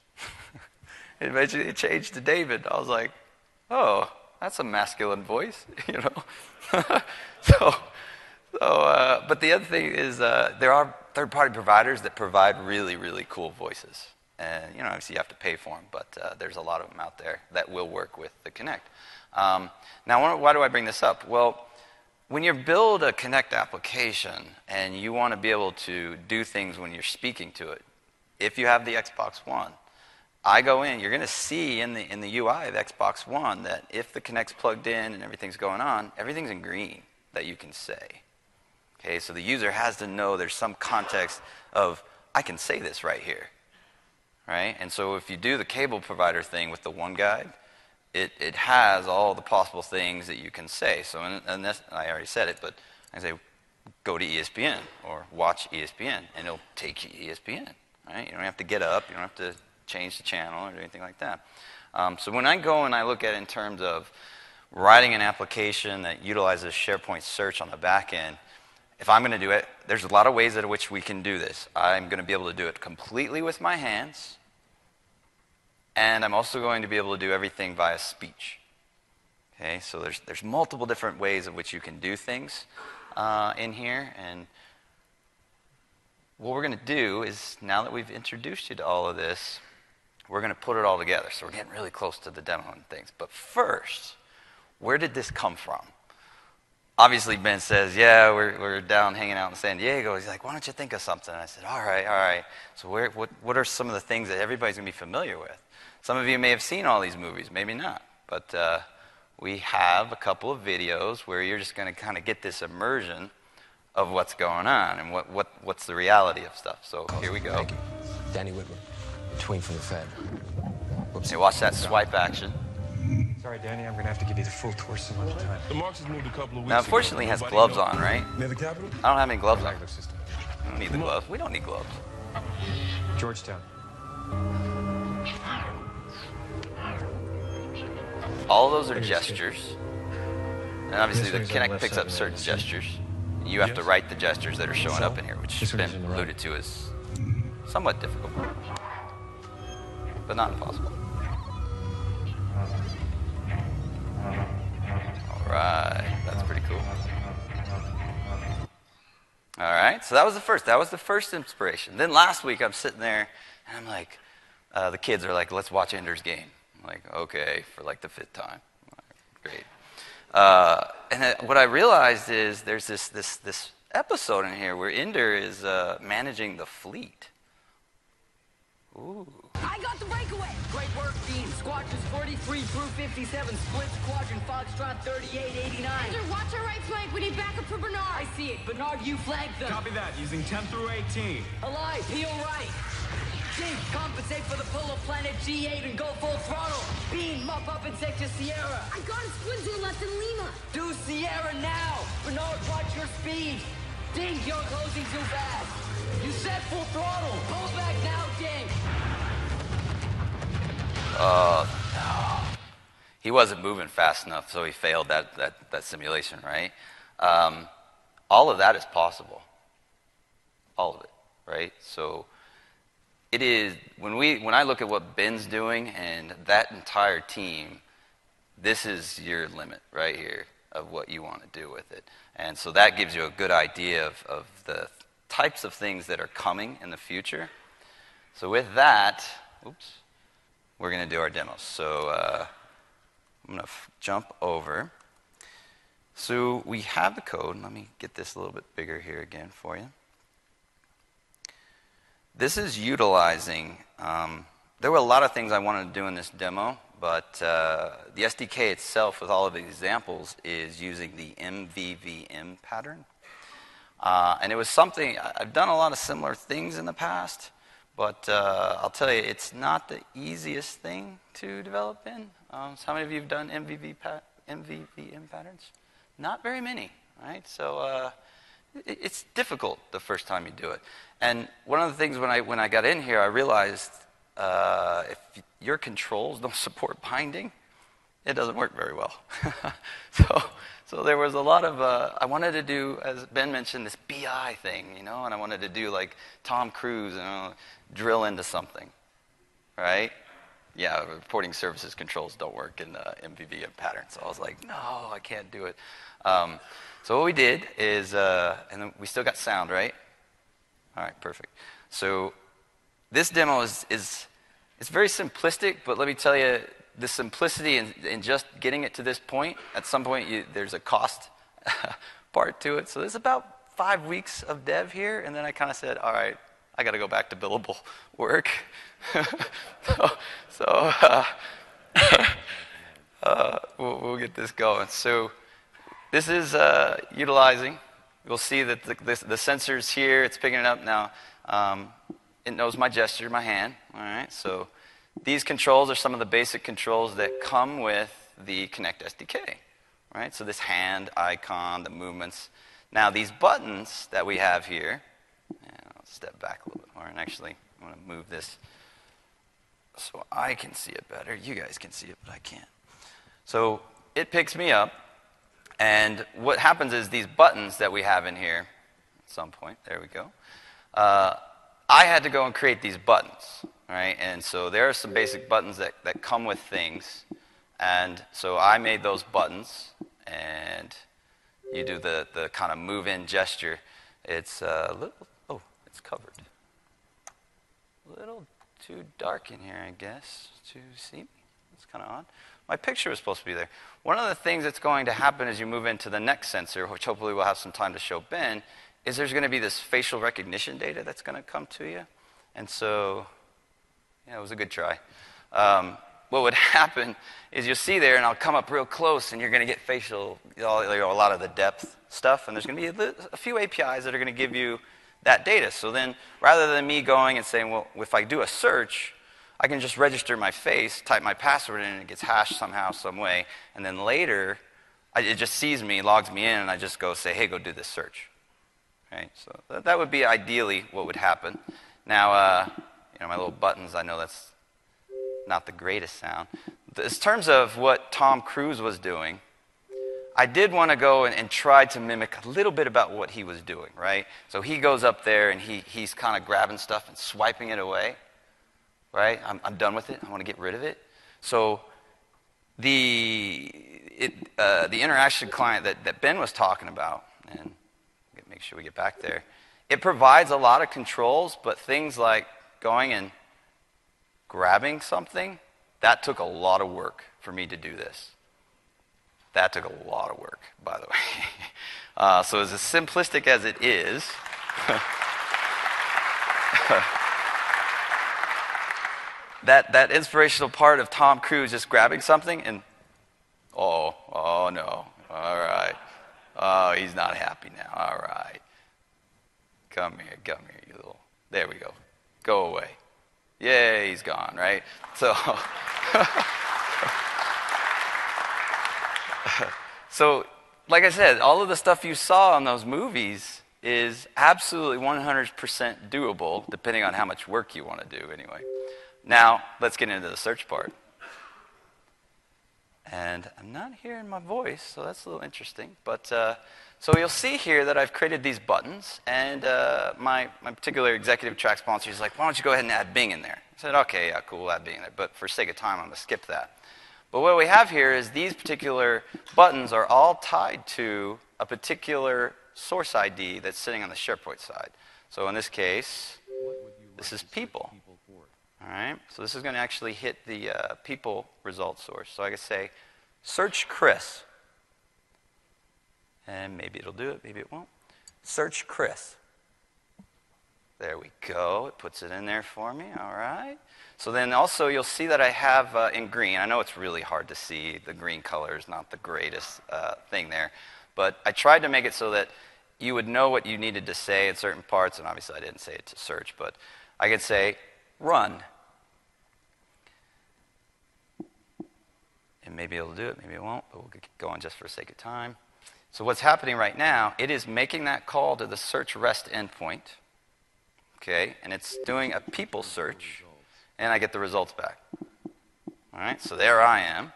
It changed to David. I was like, oh, that's a masculine voice, But the other thing is there are third-party providers that provide really, really cool voices. And, obviously you have to pay for them, but there's a lot of them out there that will work with the Connect. Now, why do I bring this up? Well, when you build a Connect application and you want to be able to do things when you're speaking to it, if you have the Xbox One, I go in, you're going to see in the UI of Xbox One that if the Connect's plugged in and everything's going on, everything's in green that you can say. Okay, so the user has to know there's some context of, I can say this right here, right? And so if you do the cable provider thing with the One Guide, it has all the possible things that you can say. So, and this, I already said it, but I say, go to ESPN or watch ESPN, and it'll take you to ESPN, right? You don't have to get up, you don't have to change the channel or anything like that. So when I go and I look at it in terms of writing an application that utilizes SharePoint search on the back end, if I'm going to do it, there's a lot of ways in which we can do this. I'm going to be able to do it completely with my hands, and I'm also going to be able to do everything via speech. Okay, so there's multiple different ways in which you can do things in here, and what we're going to do is, now that we've introduced you to all of this, we're going to put it all together. So we're getting really close to the demo and things. But first, where did this come from? Obviously, Ben says, yeah, we're down hanging out in San Diego. He's like, why don't you think of something? And I said, all right. So what are some of the things that everybody's going to be familiar with? Some of you may have seen all these movies, maybe not. But we have a couple of videos where you're just going to kind of get this immersion of what's going on and what's the reality of stuff. So here we go. Thank you. Danny Whitmer, between from the Fed. Whoops. Hey, watch that swipe action. Sorry, Danny, I'm going to have to give you the full tour some other time. The Marxists moved a couple of weeks now, unfortunately, he has gloves on, right? Near the Capitol? I don't have any gloves on. System. I don't need the gloves. We don't need gloves. Georgetown. All those are gestures. And obviously, the Connect picks up certain gestures. You have to write the gestures that are showing up in here, which Ben alluded to as somewhat difficult, but not impossible. All right, that's pretty cool. All right, so that was the first. That was the first inspiration. Then last week I'm sitting there, and I'm like, the kids are like, let's watch Ender's Game. I'm like, okay, for like the 5th time. Great. And then what I realized is there's this episode in here where Ender is managing the fleet. Ooh. I got the breakaway. Great work, team. Squadrons 43 through 57. Split squadron Foxtrot 3889. Ender, watch our right flank. We need backup for Bernard. I see it. Bernard, you flag them. Copy that, using 10 through 18. Alive, peel right. Jake, compensate for the pull of planet G8 and go full throttle. Beam, mop up in Sector Sierra. I got a squid to left in Lima. Do Sierra now. Bernard, watch your speed. Ding, you're closing too fast. You set full throttle. Pull back now, Ding. No. He wasn't moving fast enough, so he failed that simulation, right? All of that is possible. All of it, right? So it is, when I look at what Ben's doing and that entire team, this is your limit right here of what you want to do with it. And so that gives you a good idea of the types of things that are coming in the future. So with that, we're going to do our demos. So I'm going to jump over. So we have the code. Let me get this a little bit bigger here again for you. This is utilizing, there were a lot of things I wanted to do in this demo, but the SDK itself with all of the examples is using the MVVM pattern. And it was something, I've done a lot of similar things in the past, but I'll tell you, it's not the easiest thing to develop in. So how many of you have done MVVM patterns? Not very many, right? So it's difficult the first time you do it. And one of the things when I got in here, I realized if your controls don't support binding, it doesn't work very well. So there was a lot of, I wanted to do, as Ben mentioned, this BI thing, and I wanted to do like Tom Cruise and drill into something, right? Yeah, reporting services controls don't work in MVVM pattern. So I was like, no, I can't do it. So what we did is, and then we still got sound, right? All right, perfect. So this demo is it's very simplistic, but let me tell you, the simplicity in just getting it to this point, at some point there's a cost part to it. So there's about 5 weeks of dev here, and then I kind of said, all right, I got to go back to billable work. We'll get this going. So this is utilizing. You'll see that the sensor's here. It's picking it up now. It knows my gesture, my hand. All right. So these controls are some of the basic controls that come with the Connect SDK. Right. So this hand icon, the movements. Now these buttons that we have here. I'll step back a little bit more, and actually I'm going to move this so I can see it better. You guys can see it, but I can't. So it picks me up. And what happens is these buttons that we have in here, at some point, there we go, I had to go and create these buttons, right? And so there are some basic buttons that come with things. And so I made those buttons, and you do the kind of move-in gesture. It's a little, it's covered. A little too dark in here, I guess, to see me. It's kind of odd. My picture was supposed to be there. One of the things that's going to happen as you move into the next sensor, which hopefully we'll have some time to show Ben, is there's going to be this facial recognition data that's going to come to you. And so, yeah, it was a good try. What would happen is you'll see there, and I'll come up real close, and you're going to get facial, a lot of the depth stuff, and there's going to be a few APIs that are going to give you that data. So then, rather than me going and saying, well, if I do a search, I can just register my face, type my password in, and it gets hashed somehow, some way. And then later, it just sees me, logs me in, and I just go say, hey, go do this search. Right? So that would be ideally what would happen. Now, my little buttons, I know that's not the greatest sound. In terms of what Tom Cruise was doing, I did want to go and try to mimic a little bit about what he was doing, right? So he goes up there, and he's kind of grabbing stuff and swiping it away. Right? I'm done with it. I want to get rid of it. So the interaction client that Ben was talking about, and make sure we get back there, it provides a lot of controls, but things like going and grabbing something, that took a lot of work for me to do this. That took a lot of work, by the way. So as simplistic as it is, that inspirational part of Tom Cruise just grabbing something and, oh no, all right. Oh, he's not happy now, all right. Come here, you little, there we go. Go away. Yay, he's gone, right? So, so, like I said, all of the stuff you saw in those movies is absolutely 100% doable, depending on how much work you want to do anyway. Now, let's get into the search part. And I'm not hearing my voice, so that's a little interesting. But so you'll see here that I've created these buttons, and my particular executive track sponsor is like, why don't you go ahead and add Bing in there? I said, okay, yeah, cool, add Bing in there. But for sake of time, I'm going to skip that. But what we have here is these particular buttons are all tied to a particular source ID that's sitting on the SharePoint side. So in this case, this is people. All right, so this is going to actually hit the people result source. So I can say, search Chris. And maybe it'll do it, maybe it won't. Search Chris. There we go. It puts it in there for me. All right. So then also you'll see that I have in green. I know it's really hard to see. The green color is not the greatest thing there. But I tried to make it so that you would know what you needed to say in certain parts. And obviously I didn't say it to search. But I could say, run. And maybe it'll do it, maybe it won't, but we'll keep going just for the sake of time. So what's happening right now, it is making that call to the search REST endpoint, okay, and it's doing a people search, and I get the results back. All right, so there I am.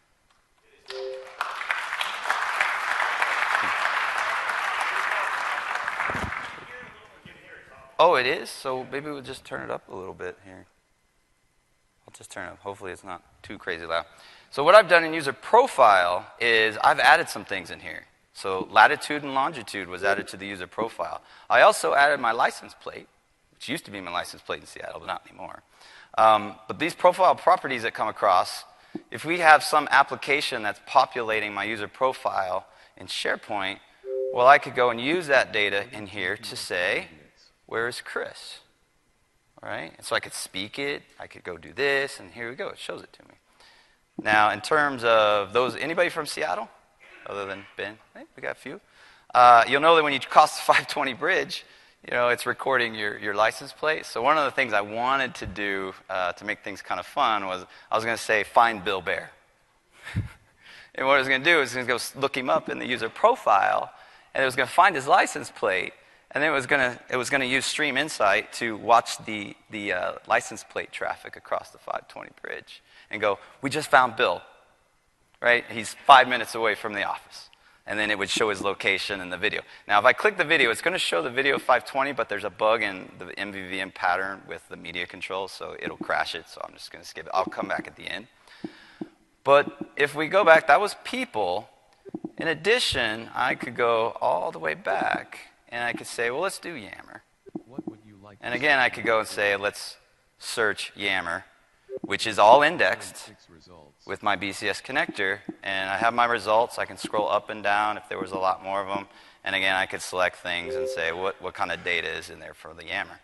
Oh, it is? So maybe we'll just turn it up a little bit here. I'll just turn it up. Hopefully it's not too crazy loud. So what I've done in user profile is I've added some things in here. So latitude and longitude was added to the user profile. I also added my license plate, which used to be my license plate in Seattle, but not anymore. But these profile properties that come across, if we have some application that's populating my user profile in SharePoint, well, I could go and use that data in here to say, where is Chris? All right? And so I could speak it, I could go do this, and here we go, it shows it to me. Now, in terms of those, anybody from Seattle, other than Ben? Hey, we got a few. You'll know that when you cross the 520 bridge, you know, it's recording your license plate. So one of the things I wanted to do to make things kind of fun was I was going to say, find Bill Bear. And what I was going to do is going to go look him up in the user profile, and it was going to find his license plate, and then it was going to use Stream Insight to watch the license plate traffic across the 520 bridge and go, we just found Bill, right? He's 5 minutes away from the office. And then it would show his location in the video. Now, if I click the video, it's going to show the video of 520, but there's a bug in the MVVM pattern with the media control, so it'll crash it, so I'm just going to skip it. I'll come back at the end. But if we go back, that was people. In addition, I could go all the way back, and I could say, well, let's do Yammer. And again, I could go and say, let's search Yammer, which is all indexed with my BCS connector, and I have my results. I can scroll up and down if there was a lot more of them. And again, I could select things and say what kind of data is in there for the Yammer.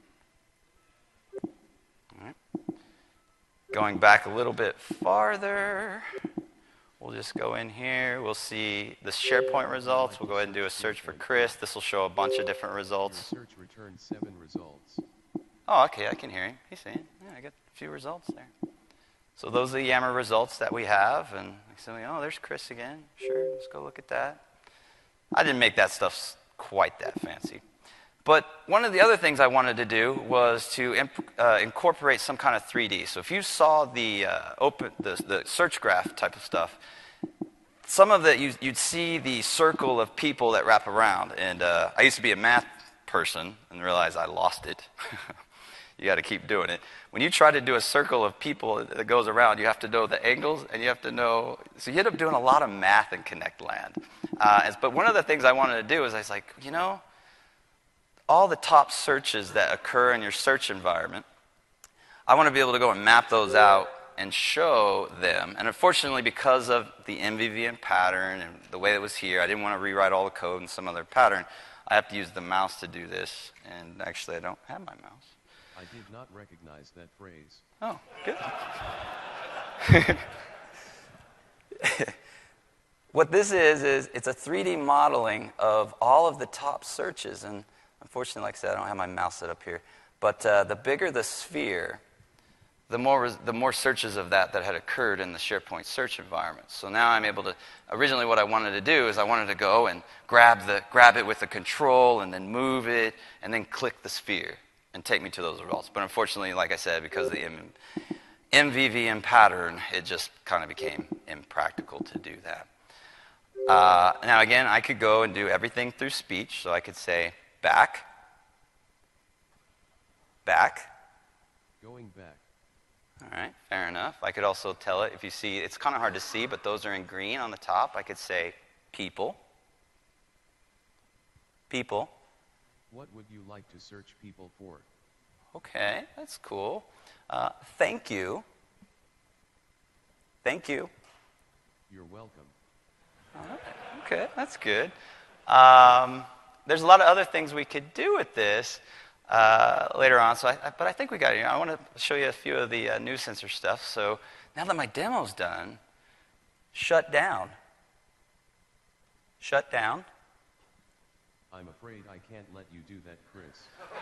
All right. Going back a little bit farther, we'll just go in here. We'll see the SharePoint results. We'll go ahead and do a search for Chris. This will show a bunch of different results. Your search returned 7 results. Oh, okay, I can hear him. He's saying, yeah, I got a few results there. So those are the Yammer results that we have. And I say, oh, there's Chris again. Sure, let's go look at that. I didn't make that stuff quite that fancy. But one of the other things I wanted to do was to incorporate some kind of 3D. So if you saw the search graph type of stuff, some of it you'd see the circle of people that wrap around. And I used to be a math person and realized I lost it. You got to keep doing it. When you try to do a circle of people that goes around, you have to know the angles, and you have to know. So you end up doing a lot of math in Connect Land. But one of the things I wanted to do is I was like, you know, all the top searches that occur in your search environment. I want to be able to go and map those out and show them. And unfortunately, because of the MVVM pattern and the way it was here, I didn't want to rewrite all the code in some other pattern. I have to use the mouse to do this. And actually, I don't have my mouse. I did not recognize that phrase. Oh, good. What this is it's a 3D modeling of all of the top searches. And unfortunately, like I said, I don't have my mouse set up here. But the bigger the sphere, the more searches of that had occurred in the SharePoint search environment. So now I'm able to, originally what I wanted to do is I wanted to go and grab it with the control and then move it and then click the sphere and take me to those results. But unfortunately, like I said, because of the MVVM pattern, it just kind of became impractical to do that. Now again, I could go and do everything through speech. So I could say back, back. Going back. All right, fair enough. I could also tell it, if you see, it's kind of hard to see, but those are in green on the top. I could say people. People. What would you like to search people for? Okay, that's cool. Thank you. Thank you. You're welcome. All right. Okay, that's good. There's a lot of other things we could do with this later on, but I think we got it. I want to show you a few of the new sensor stuff. So now that my demo's done, shut down. Shut down. I'm afraid I can't let you do that, Chris.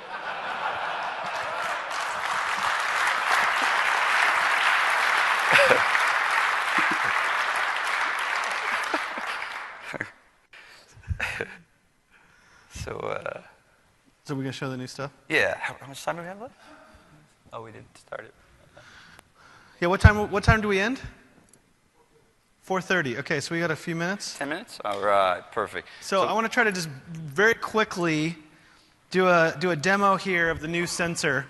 So we're going to show the new stuff? Yeah. How much time do we have left? Oh, we didn't start it. Yeah, what time do we end? 4:30. Okay, so we got a few minutes. 10 minutes? All right, perfect. So I want to try to just very quickly do a demo here of the new sensor.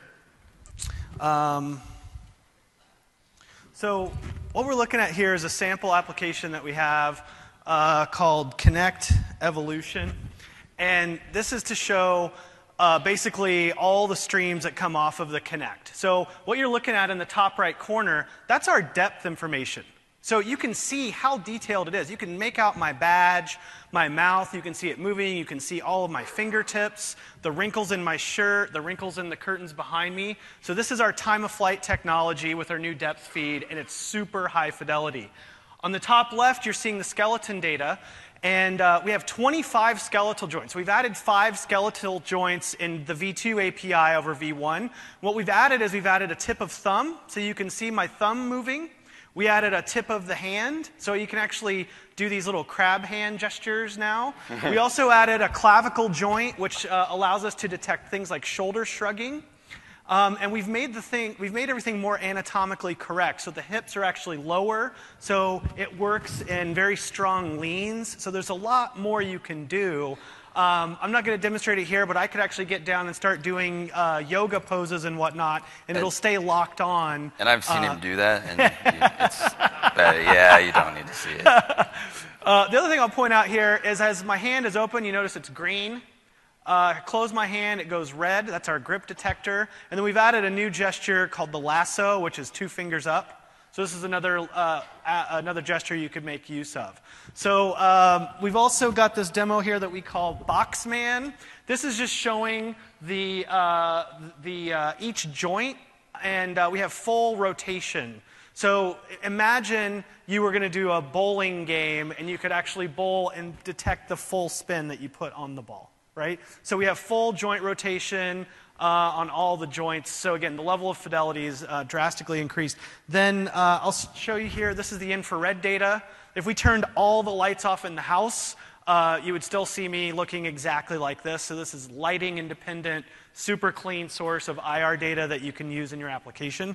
So what we're looking at here is a sample application that we have called Connect Evolution. And this is to show basically all the streams that come off of the Connect. So what you're looking at in the top right corner, that's our depth information. So you can see how detailed it is. You can make out my badge, my mouth. You can see it moving. You can see all of my fingertips, the wrinkles in my shirt, the wrinkles in the curtains behind me. So this is our time-of-flight technology with our new depth feed, and it's super high fidelity. On the top left, you're seeing the skeleton data. And we have 25 skeletal joints. We've added 5 skeletal joints in the V2 API over V1. What we've added is we've added a tip of thumb, so you can see my thumb moving. We added a tip of the hand, so you can actually do these little crab hand gestures now. We also added a clavicle joint, which allows us to detect things like shoulder shrugging. And we've made everything more anatomically correct. So the hips are actually lower, so it works in very strong leans. So there's a lot more you can do. I'm not going to demonstrate it here, but I could actually get down and start doing yoga poses and whatnot, and it'll stay locked on. And I've seen him do that, and it's better. Yeah, you don't need to see it. The other thing I'll point out here is as my hand is open, you notice it's green. Close my hand, it goes red. That's our grip detector. And then we've added a new gesture called the lasso, which is 2 fingers up. So this is another gesture you could make use of. So we've also got this demo here that we call Boxman. This is just showing each joint, and we have full rotation. So imagine you were going to do a bowling game, and you could actually bowl and detect the full spin that you put on the ball. Right? So we have full joint rotation on all the joints. So again, the level of fidelity is drastically increased. Then I'll show you here, this is the infrared data. If we turned all the lights off in the house, you would still see me looking exactly like this. So this is lighting independent, super clean source of IR data that you can use in your application.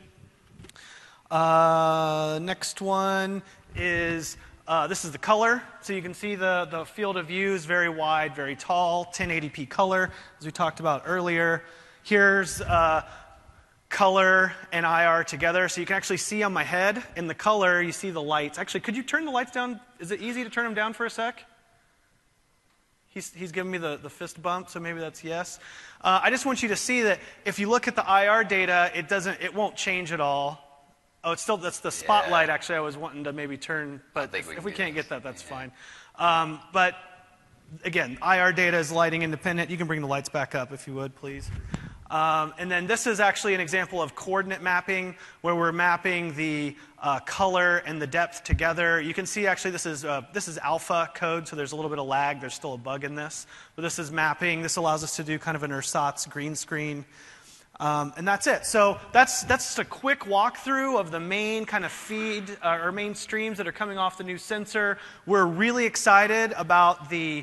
Next one is this is the color. So you can see the field of view is very wide, very tall, 1080p color, as we talked about earlier. Here's color and IR together. So you can actually see on my head, in the color, you see the lights. Actually, could you turn the lights down? Is it easy to turn them down for a sec? He's giving me the fist bump, so maybe that's yes. I just want you to see that if you look at the IR data, it won't change at all. Oh, that's the spotlight. Actually, I was wanting to maybe turn, but if we can't get that, that's fine. But again, IR data is lighting independent. You can bring the lights back up if you would, please. And then this is actually an example of coordinate mapping, where we're mapping the color and the depth together. You can see actually this is alpha code, so there's a little bit of lag. There's still a bug in this. But this is mapping. This allows us to do kind of an ersatz green screen. And that's it. So that's just a quick walkthrough of the main kind of feed, or main streams that are coming off the new sensor. We're really excited about the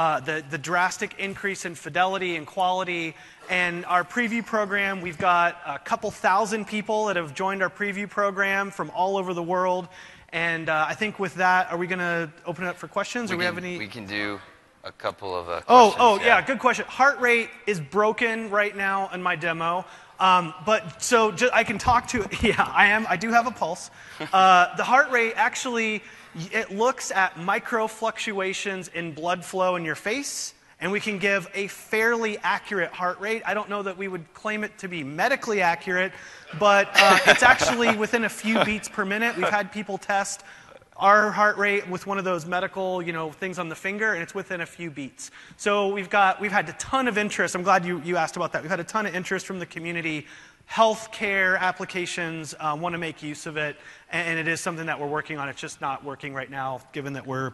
drastic increase in fidelity and quality. And our preview program, we've got a couple thousand people that have joined our preview program from all over the world. And I think with that, are we going to open it up for questions? We can do a couple of questions. Yeah, good question. Heart rate is broken right now in my demo. But so I can talk to it. Yeah, I do have a pulse. The heart rate actually, it looks at micro fluctuations in blood flow in your face, and we can give a fairly accurate heart rate. I don't know that we would claim it to be medically accurate, but it's actually within a few beats per minute. We've had people test our heart rate with one of those medical, things on the finger, and it's within a few beats. So we've had a ton of interest. I'm glad you asked about that. We've had a ton of interest from the community. Healthcare applications want to make use of it, and it is something that we're working on. It's just not working right now, given that we're,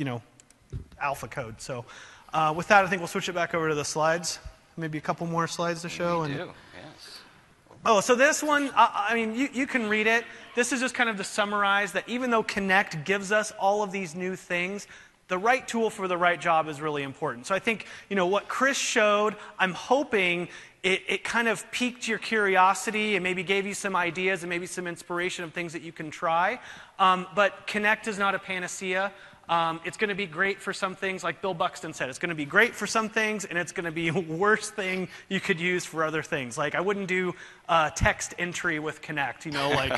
alpha code. So with that, I think we'll switch it back over to the slides. Maybe a couple more slides to show. We do, yes. Oh, so this one, you can read it. This is just kind of to summarize that even though Connect gives us all of these new things, the right tool for the right job is really important. So I think, what Chris showed, I'm hoping it kind of piqued your curiosity and maybe gave you some ideas and maybe some inspiration of things that you can try. But Connect is not a panacea. It's going to be great for some things, like Bill Buxton said. It's going to be great for some things, and it's going to be a worse thing you could use for other things. Like, I wouldn't do text entry with Connect, like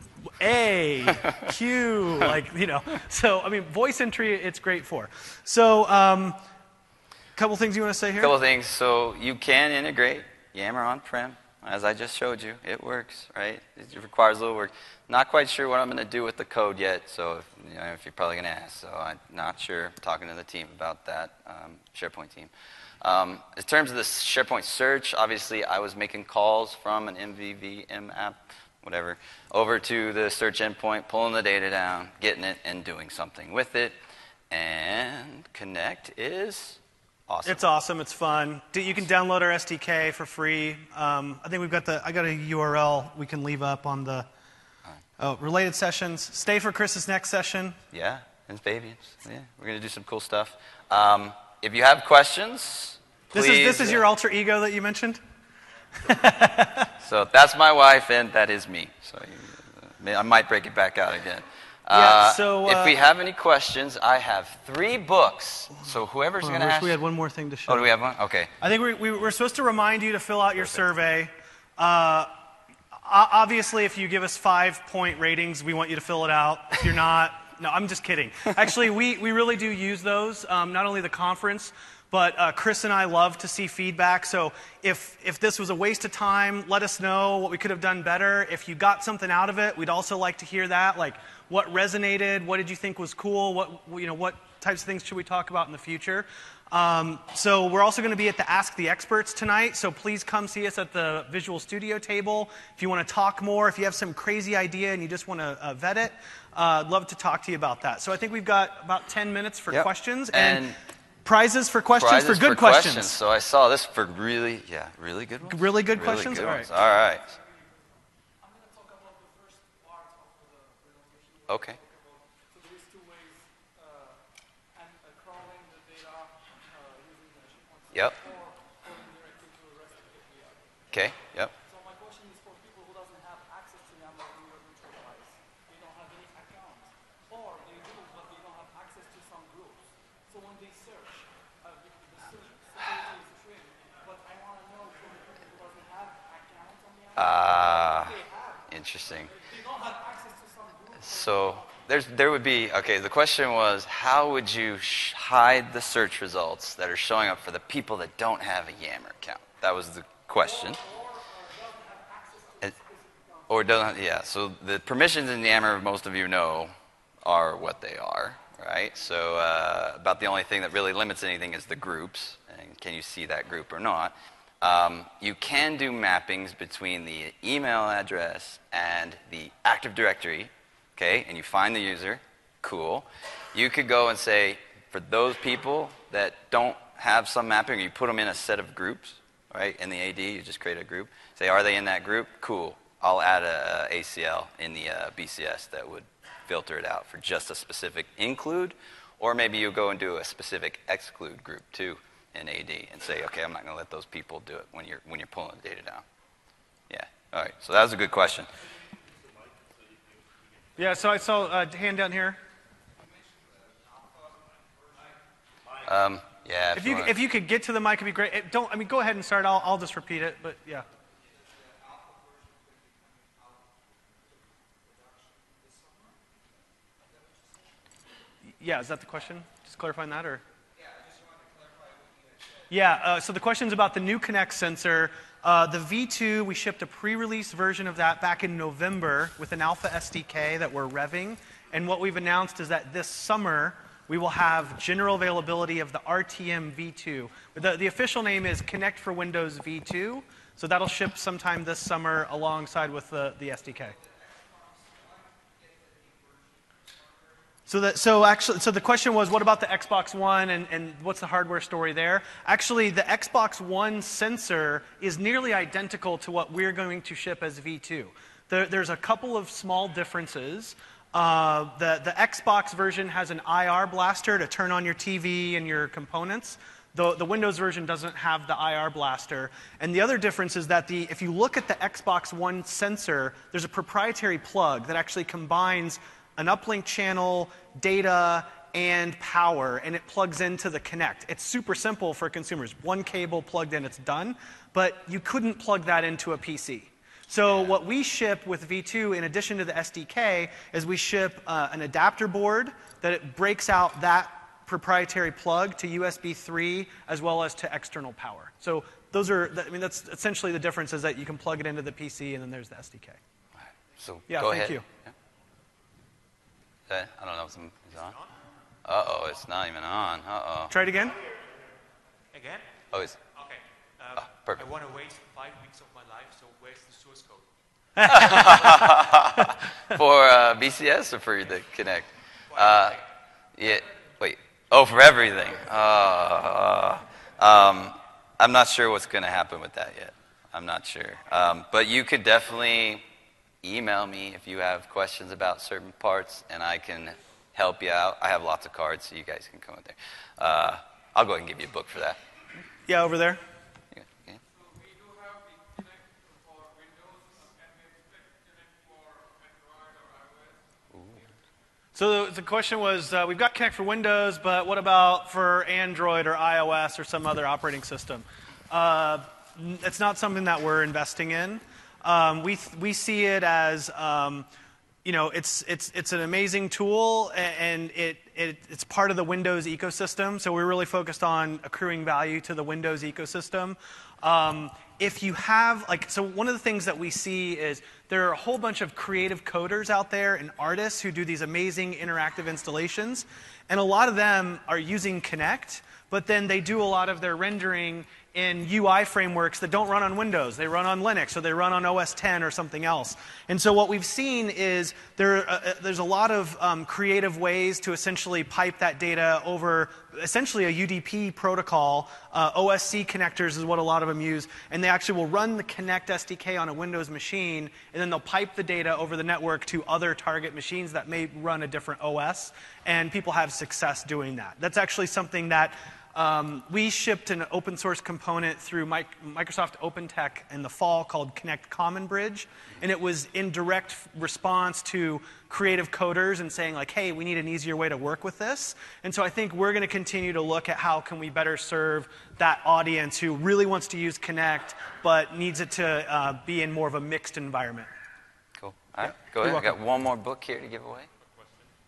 A, Q, So, voice entry, it's great for. So, a couple things you want to say here? A couple things. So, you can integrate Yammer on-prem. As I just showed you, it works, right? It requires a little work. Not quite sure what I'm going to do with the code yet, so if you're probably going to ask. So I'm not sure. I'm talking to the team about that, SharePoint team. In terms of the SharePoint search, obviously I was making calls from an MVVM app, whatever, over to the search endpoint, pulling the data down, getting it, and doing something with it. And Connect is awesome. It's awesome. It's fun. You can download our SDK for free. I think I got a URL we can leave up on the related sessions. Stay for Chris's next session. Yeah, and Fabian's. Yeah, we're going to do some cool stuff. If you have questions, please. This is your alter ego that you mentioned? So that's my wife, and that is me. So I might break it back out again. If we have any questions, I have 3 books. So whoever's going to ask. We had one more thing to show. Oh, do we have one? Okay. I think we're supposed to remind you to fill out your survey. Obviously, if you give us 5-point ratings, we want you to fill it out. If you're not, no, I'm just kidding. Actually, we really do use those, not only the conference, but Chris and I love to see feedback. So if this was a waste of time, let us know what we could have done better. If you got something out of it, we'd also like to hear that. Like, what resonated? What did you think was cool? What types of things should we talk about in the future? So we're also going to be at the Ask the Experts tonight, so please come see us at the Visual Studio table. If you want to talk more, if you have some crazy idea and you just want to vet it, I'd love to talk to you about that. So I think we've got about 10 minutes for questions and prizes for questions for good questions. So I saw this for really good ones. Really good questions? Good All ones. right. All right. I'm going to talk about the first part of the presentation. Okay. So there's 2 ways, crawling the data using the SharePoint Yep. or going directly to the REST API. Okay. Yep. So my question is for people who doesn't have access to Yammer in your virtual device. They don't have any account, or they do, but they don't have access to some groups. So when they search, the search security is trim, but I want to know from the people who doesn't have accounts on Yammer. Interesting. They don't have access to some groups. So there would be, okay, the question was, how would you hide the search results that are showing up for the people that don't have a Yammer account? That was the question. Or doesn't, yeah, so the permissions in Yammer, most of you know, are what they are, right? So about the only thing that really limits anything is the groups, and can you see that group or not. You can do mappings between the email address and the Active Directory, okay, and you find the user, cool. You could go and say, for those people that don't have some mapping, you put them in a set of groups, right? In the AD, you just create a group. Say, are they in that group? Cool. I'll add a ACL in the BCS that would filter it out for just a specific include, or maybe you go and do a specific exclude group too in AD and say, okay, I'm not going to let those people do it when you're pulling the data down. Yeah. All right. So that was a good question. Yeah. So I saw a hand down here. Yeah. If you could get to the mic, it'd be great. Go ahead and start. I'll just repeat it. But yeah. Yeah, is that the question? Just clarifying that, or? Yeah, I just wanted to clarify what you had. Yeah, so the question's about the new Kinect sensor. The V2, we shipped a pre-release version of that back in November with an alpha SDK that we're revving. And what we've announced is that this summer, we will have general availability of the RTM V2. The official name is Kinect for Windows V2. So that'll ship sometime this summer alongside with the SDK. So the question was, what about the Xbox One and what's the hardware story there? Actually, the Xbox One sensor is nearly identical to what we're going to ship as V2. There's a couple of small differences. The Xbox version has an IR blaster to turn on your TV and your components. The Windows version doesn't have the IR blaster. And the other difference is that if you look at the Xbox One sensor, there's a proprietary plug that actually combines an uplink channel, data, and power, and it plugs into the Kinect. It's super simple for consumers. One cable plugged in, it's done. But you couldn't plug that into a PC. So what we ship with V2, in addition to the SDK, is we ship an adapter board that it breaks out that proprietary plug to USB 3 as well as to external power. So that's essentially the difference, is that you can plug it into the PC and then there's the SDK. So yeah, go thank ahead. you. Yeah. I don't know if it's on. Uh-oh, it's not even on. Uh-oh. Try it again. Again? Oh, it's... Okay. Perfect. I want to waste 5 weeks of my life, so where's the source code? For BCS or for the Kinect? Yeah. Wait. Oh, for everything. I'm not sure what's going to happen with that yet. I'm not sure. But you could definitely email me if you have questions about certain parts, and I can help you out. I have lots of cards, so you guys can come in there. I'll go ahead and give you a book for that. Yeah, over there. Yeah. So we do have the Kinect for Windows, and we expect Kinect for Android or iOS. So the question was, we've got Kinect for Windows, but what about for Android or iOS or some other operating system? It's not something that we're investing in. We see it as, it's an amazing tool, and it's part of the Windows ecosystem. So we're really focused on accruing value to the Windows ecosystem. If you have, so one of the things that we see is there are a whole bunch of creative coders out there and artists who do these amazing interactive installations. And a lot of them are using Kinect, but then they do a lot of their rendering in UI frameworks that don't run on Windows. They run on Linux, or they run on OS X or something else. And so what we've seen is there's a lot of creative ways to essentially pipe that data over essentially a UDP protocol. OSC connectors is what a lot of them use. And they actually will run the Kinect SDK on a Windows machine, and then they'll pipe the data over the network to other target machines that may run a different OS. And people have success doing that. That's actually something that we shipped an open source component through Microsoft OpenTech in the fall called Kinect Common Bridge, and it was in direct response to creative coders and saying like, hey, we need an easier way to work with this. And so I think we're going to continue to look at how can we better serve that audience who really wants to use Kinect but needs it to be in more of a mixed environment. Cool. All right, go ahead. I got one more book here to give away.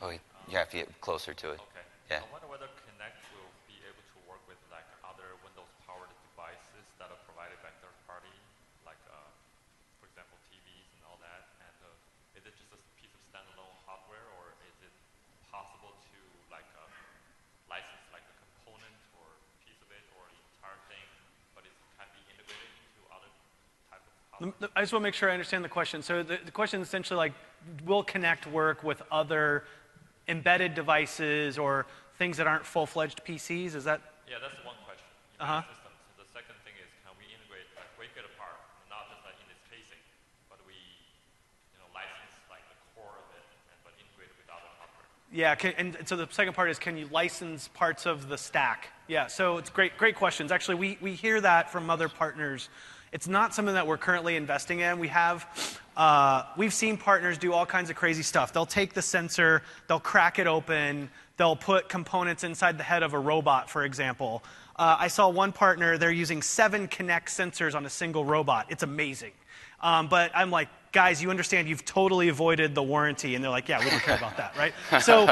Oh, you have to get closer to it. Okay. Yeah. I wonder whether Kinect will be able to work with like other Windows-powered devices that are provided by third party, like for example TVs and all that. And is it just a piece of standalone hardware, or is it possible to like license like a component or piece of it or the entire thing, but it can be integrated into other type of hardware? I just want to make sure I understand the question. So the question is essentially like, will Kinect work with other embedded devices or things that aren't full-fledged PCs? Is that? Yeah, that's one question. Uh-huh. Systems. The second thing is, can we integrate, like, break it apart, not just like in this casing, but we, license like the core of it, but integrate it with other hardware. Yeah, and so the second part is, can you license parts of the stack? Yeah, so it's great questions. Actually, we hear that from other partners. It's not something that we're currently investing in. We've seen partners do all kinds of crazy stuff. They'll take the sensor, they'll crack it open, they'll put components inside the head of a robot, for example. I saw one partner, they're using 7 Kinect sensors on a single robot. It's amazing. But I'm like, guys, you understand you've totally avoided the warranty. And they're like, yeah, we don't care about that, right? So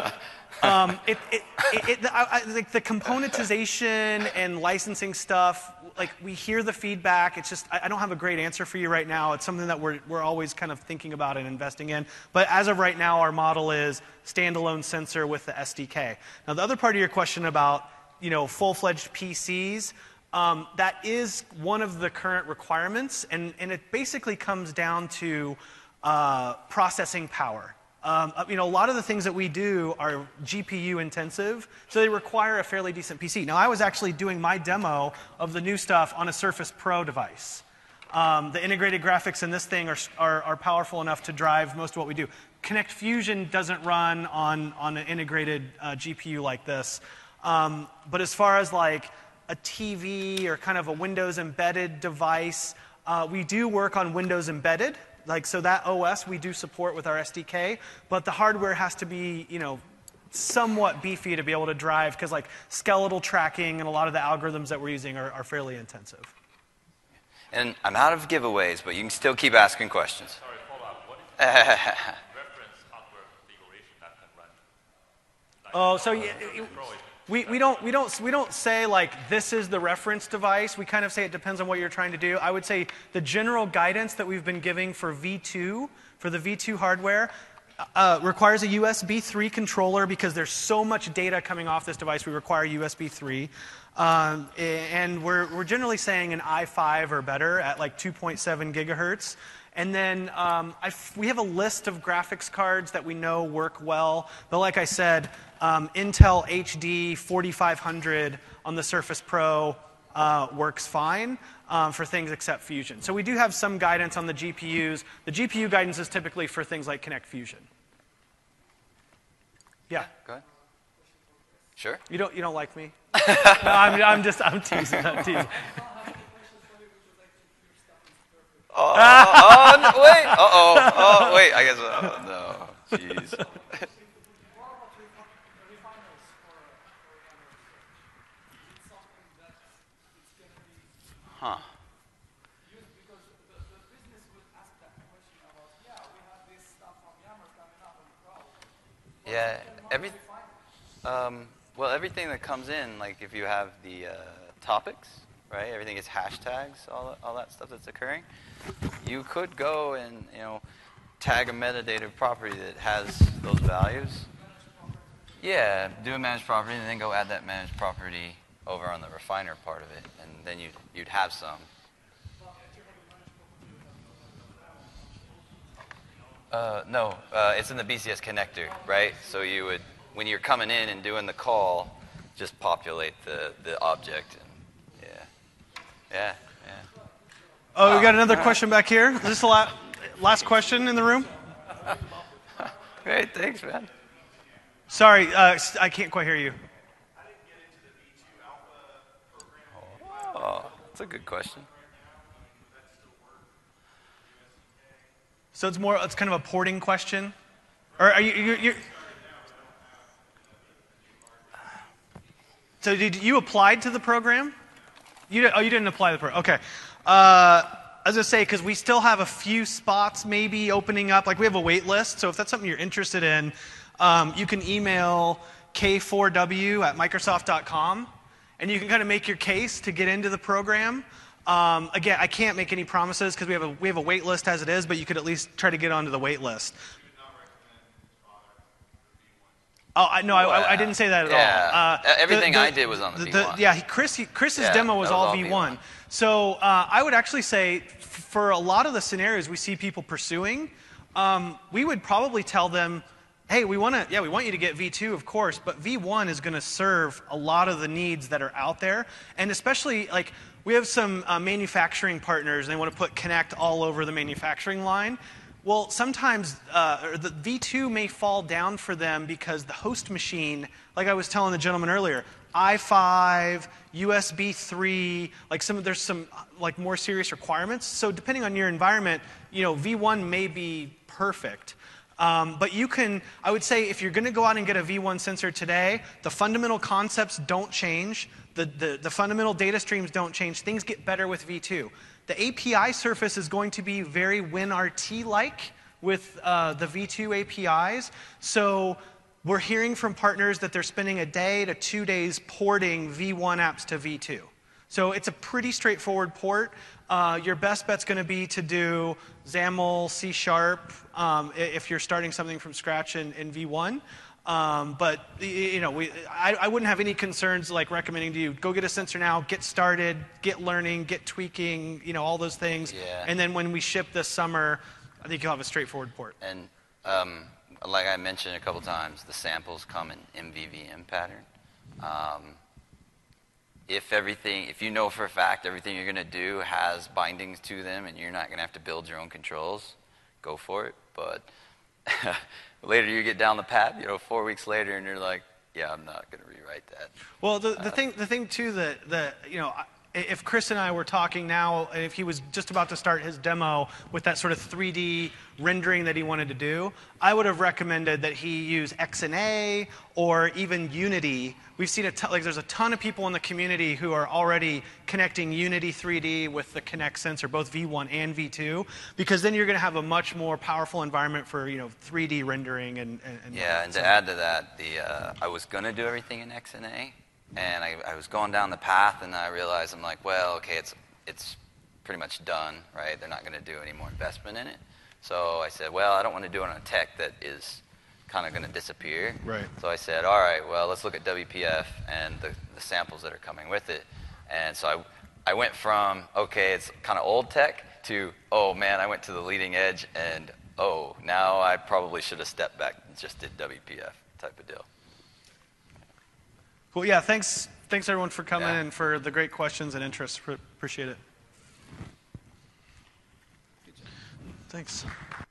like the componentization and licensing stuff, like we hear the feedback. It's just, I don't have a great answer for you right now. It's something that we're always kind of thinking about and investing in. But as of right now, our model is standalone sensor with the SDK. Now, the other part of your question about, full-fledged PCs, that is one of the current requirements, and it basically comes down to processing power. A lot of the things that we do are GPU intensive, so they require a fairly decent PC. Now, I was actually doing my demo of the new stuff on a Surface Pro device. The integrated graphics in this thing are powerful enough to drive most of what we do. Kinect Fusion doesn't run on an integrated GPU like this. But as far as like a TV or kind of a Windows embedded device, we do work on Windows embedded. So that OS we do support with our SDK, but the hardware has to be, somewhat beefy to be able to drive, because like skeletal tracking and a lot of the algorithms that we're using are fairly intensive. And I'm out of giveaways, but you can still keep asking questions. Sorry, follow-up. What is the reference hardware configuration that can run? Oh, so we don't say like this is the reference device. We kind of say it depends on what you're trying to do. I would say the general guidance that we've been giving for V2, for the V2 hardware, requires a USB 3 controller, because there's so much data coming off this device. We require USB 3. And we're generally saying an i5 or better at like 2.7 gigahertz. And then we have a list of graphics cards that we know work well. But like I said, Intel HD 4500 on the Surface Pro works fine for things except Fusion. So we do have some guidance on the GPUs. The GPU guidance is typically for things like Kinect Fusion. Yeah. Go ahead. Sure. You don't like me? No, I'm teasing. I'm teasing. Wait. Oh, wait. I guess. No. Jeez. Huh. Yeah. Well, everything that comes in, like if you have the topics, right? Everything is hashtags, all that stuff that's occurring. You could go and tag a metadata property that has those values. Yeah, do a managed property and then go add that managed property over on the refiner part of it, and then you'd have some. No, it's in the BCS connector, right? So you would, when you're coming in and doing the call, just populate the object. And yeah. Oh, we got another question back here. Is this the last question in the room? Great, thanks, man. Sorry, I can't quite hear you. Oh, that's a good question. So it's kind of a porting question? Or are you So you applied to the program? You didn't apply to the program. Okay. As I say, because we still have a few spots maybe opening up. Like we have a wait list, so if that's something you're interested in, you can email k4w@microsoft.com, and you can kind of make your case to get into the program. Again, I can't make any promises because we have a wait list as it is, but you could at least try to get onto the wait list. Oh, I didn't say that at all. Everything I did was on the V1. Yeah, Chris's demo was all V1. So I would actually say for a lot of the scenarios we see people pursuing, we would probably tell them, hey, we want you to get V2, of course, but V1 is going to serve a lot of the needs that are out there, and especially like we have some manufacturing partners, and they want to put Kinect all over the manufacturing line. Well, sometimes the V2 may fall down for them because the host machine, like I was telling the gentleman earlier, i5, USB 3, there's some like more serious requirements. So depending on your environment, V1 may be perfect. But I would say if you're going to go out and get a V1 sensor today, the fundamental concepts don't change. The fundamental data streams don't change. Things get better with V2. The API surface is going to be very WinRT-like with the V2 APIs. So we're hearing from partners that they're spending a day to 2 days porting V1 apps to V2. So it's a pretty straightforward port. Your best bet's going to be to do XAML, C#, if you're starting something from scratch in V1. But I wouldn't have any concerns like recommending to you, go get a sensor now, get started, get learning, get tweaking, all those things. Yeah. And then when we ship this summer, I think you'll have a straightforward port. And like I mentioned a couple times, the samples come in MVVM pattern. If you know for a fact everything you're going to do has bindings to them and you're not going to have to build your own controls, go for it. But later you get down the path, 4 weeks later, and you're like, yeah, I'm not going to rewrite that. Well, the thing too that if Chris and I were talking now, and if he was just about to start his demo with that sort of 3D rendering that he wanted to do, I would have recommended that he use XNA or even Unity. We've seen there's a ton of people in the community who are already connecting Unity 3D with the Kinect sensor, both V1 and V2, because then you're going to have a much more powerful environment for 3D rendering and yeah. And to add to that, I was going to do everything in XNA. And I was going down the path, and I realized I'm like, well, okay, it's pretty much done, right? They're not going to do any more investment in it. So I said, well, I don't want to do it on a tech that is kind of going to disappear. Right. So I said, all right, well, let's look at WPF and the samples that are coming with it. And so I went from, okay, it's kind of old tech, to, oh, man, I went to the leading edge, and, oh, now I probably should have stepped back and just did WPF type of deal. Cool. Yeah, thanks everyone for coming and for the great questions and interest. Appreciate it. Thanks.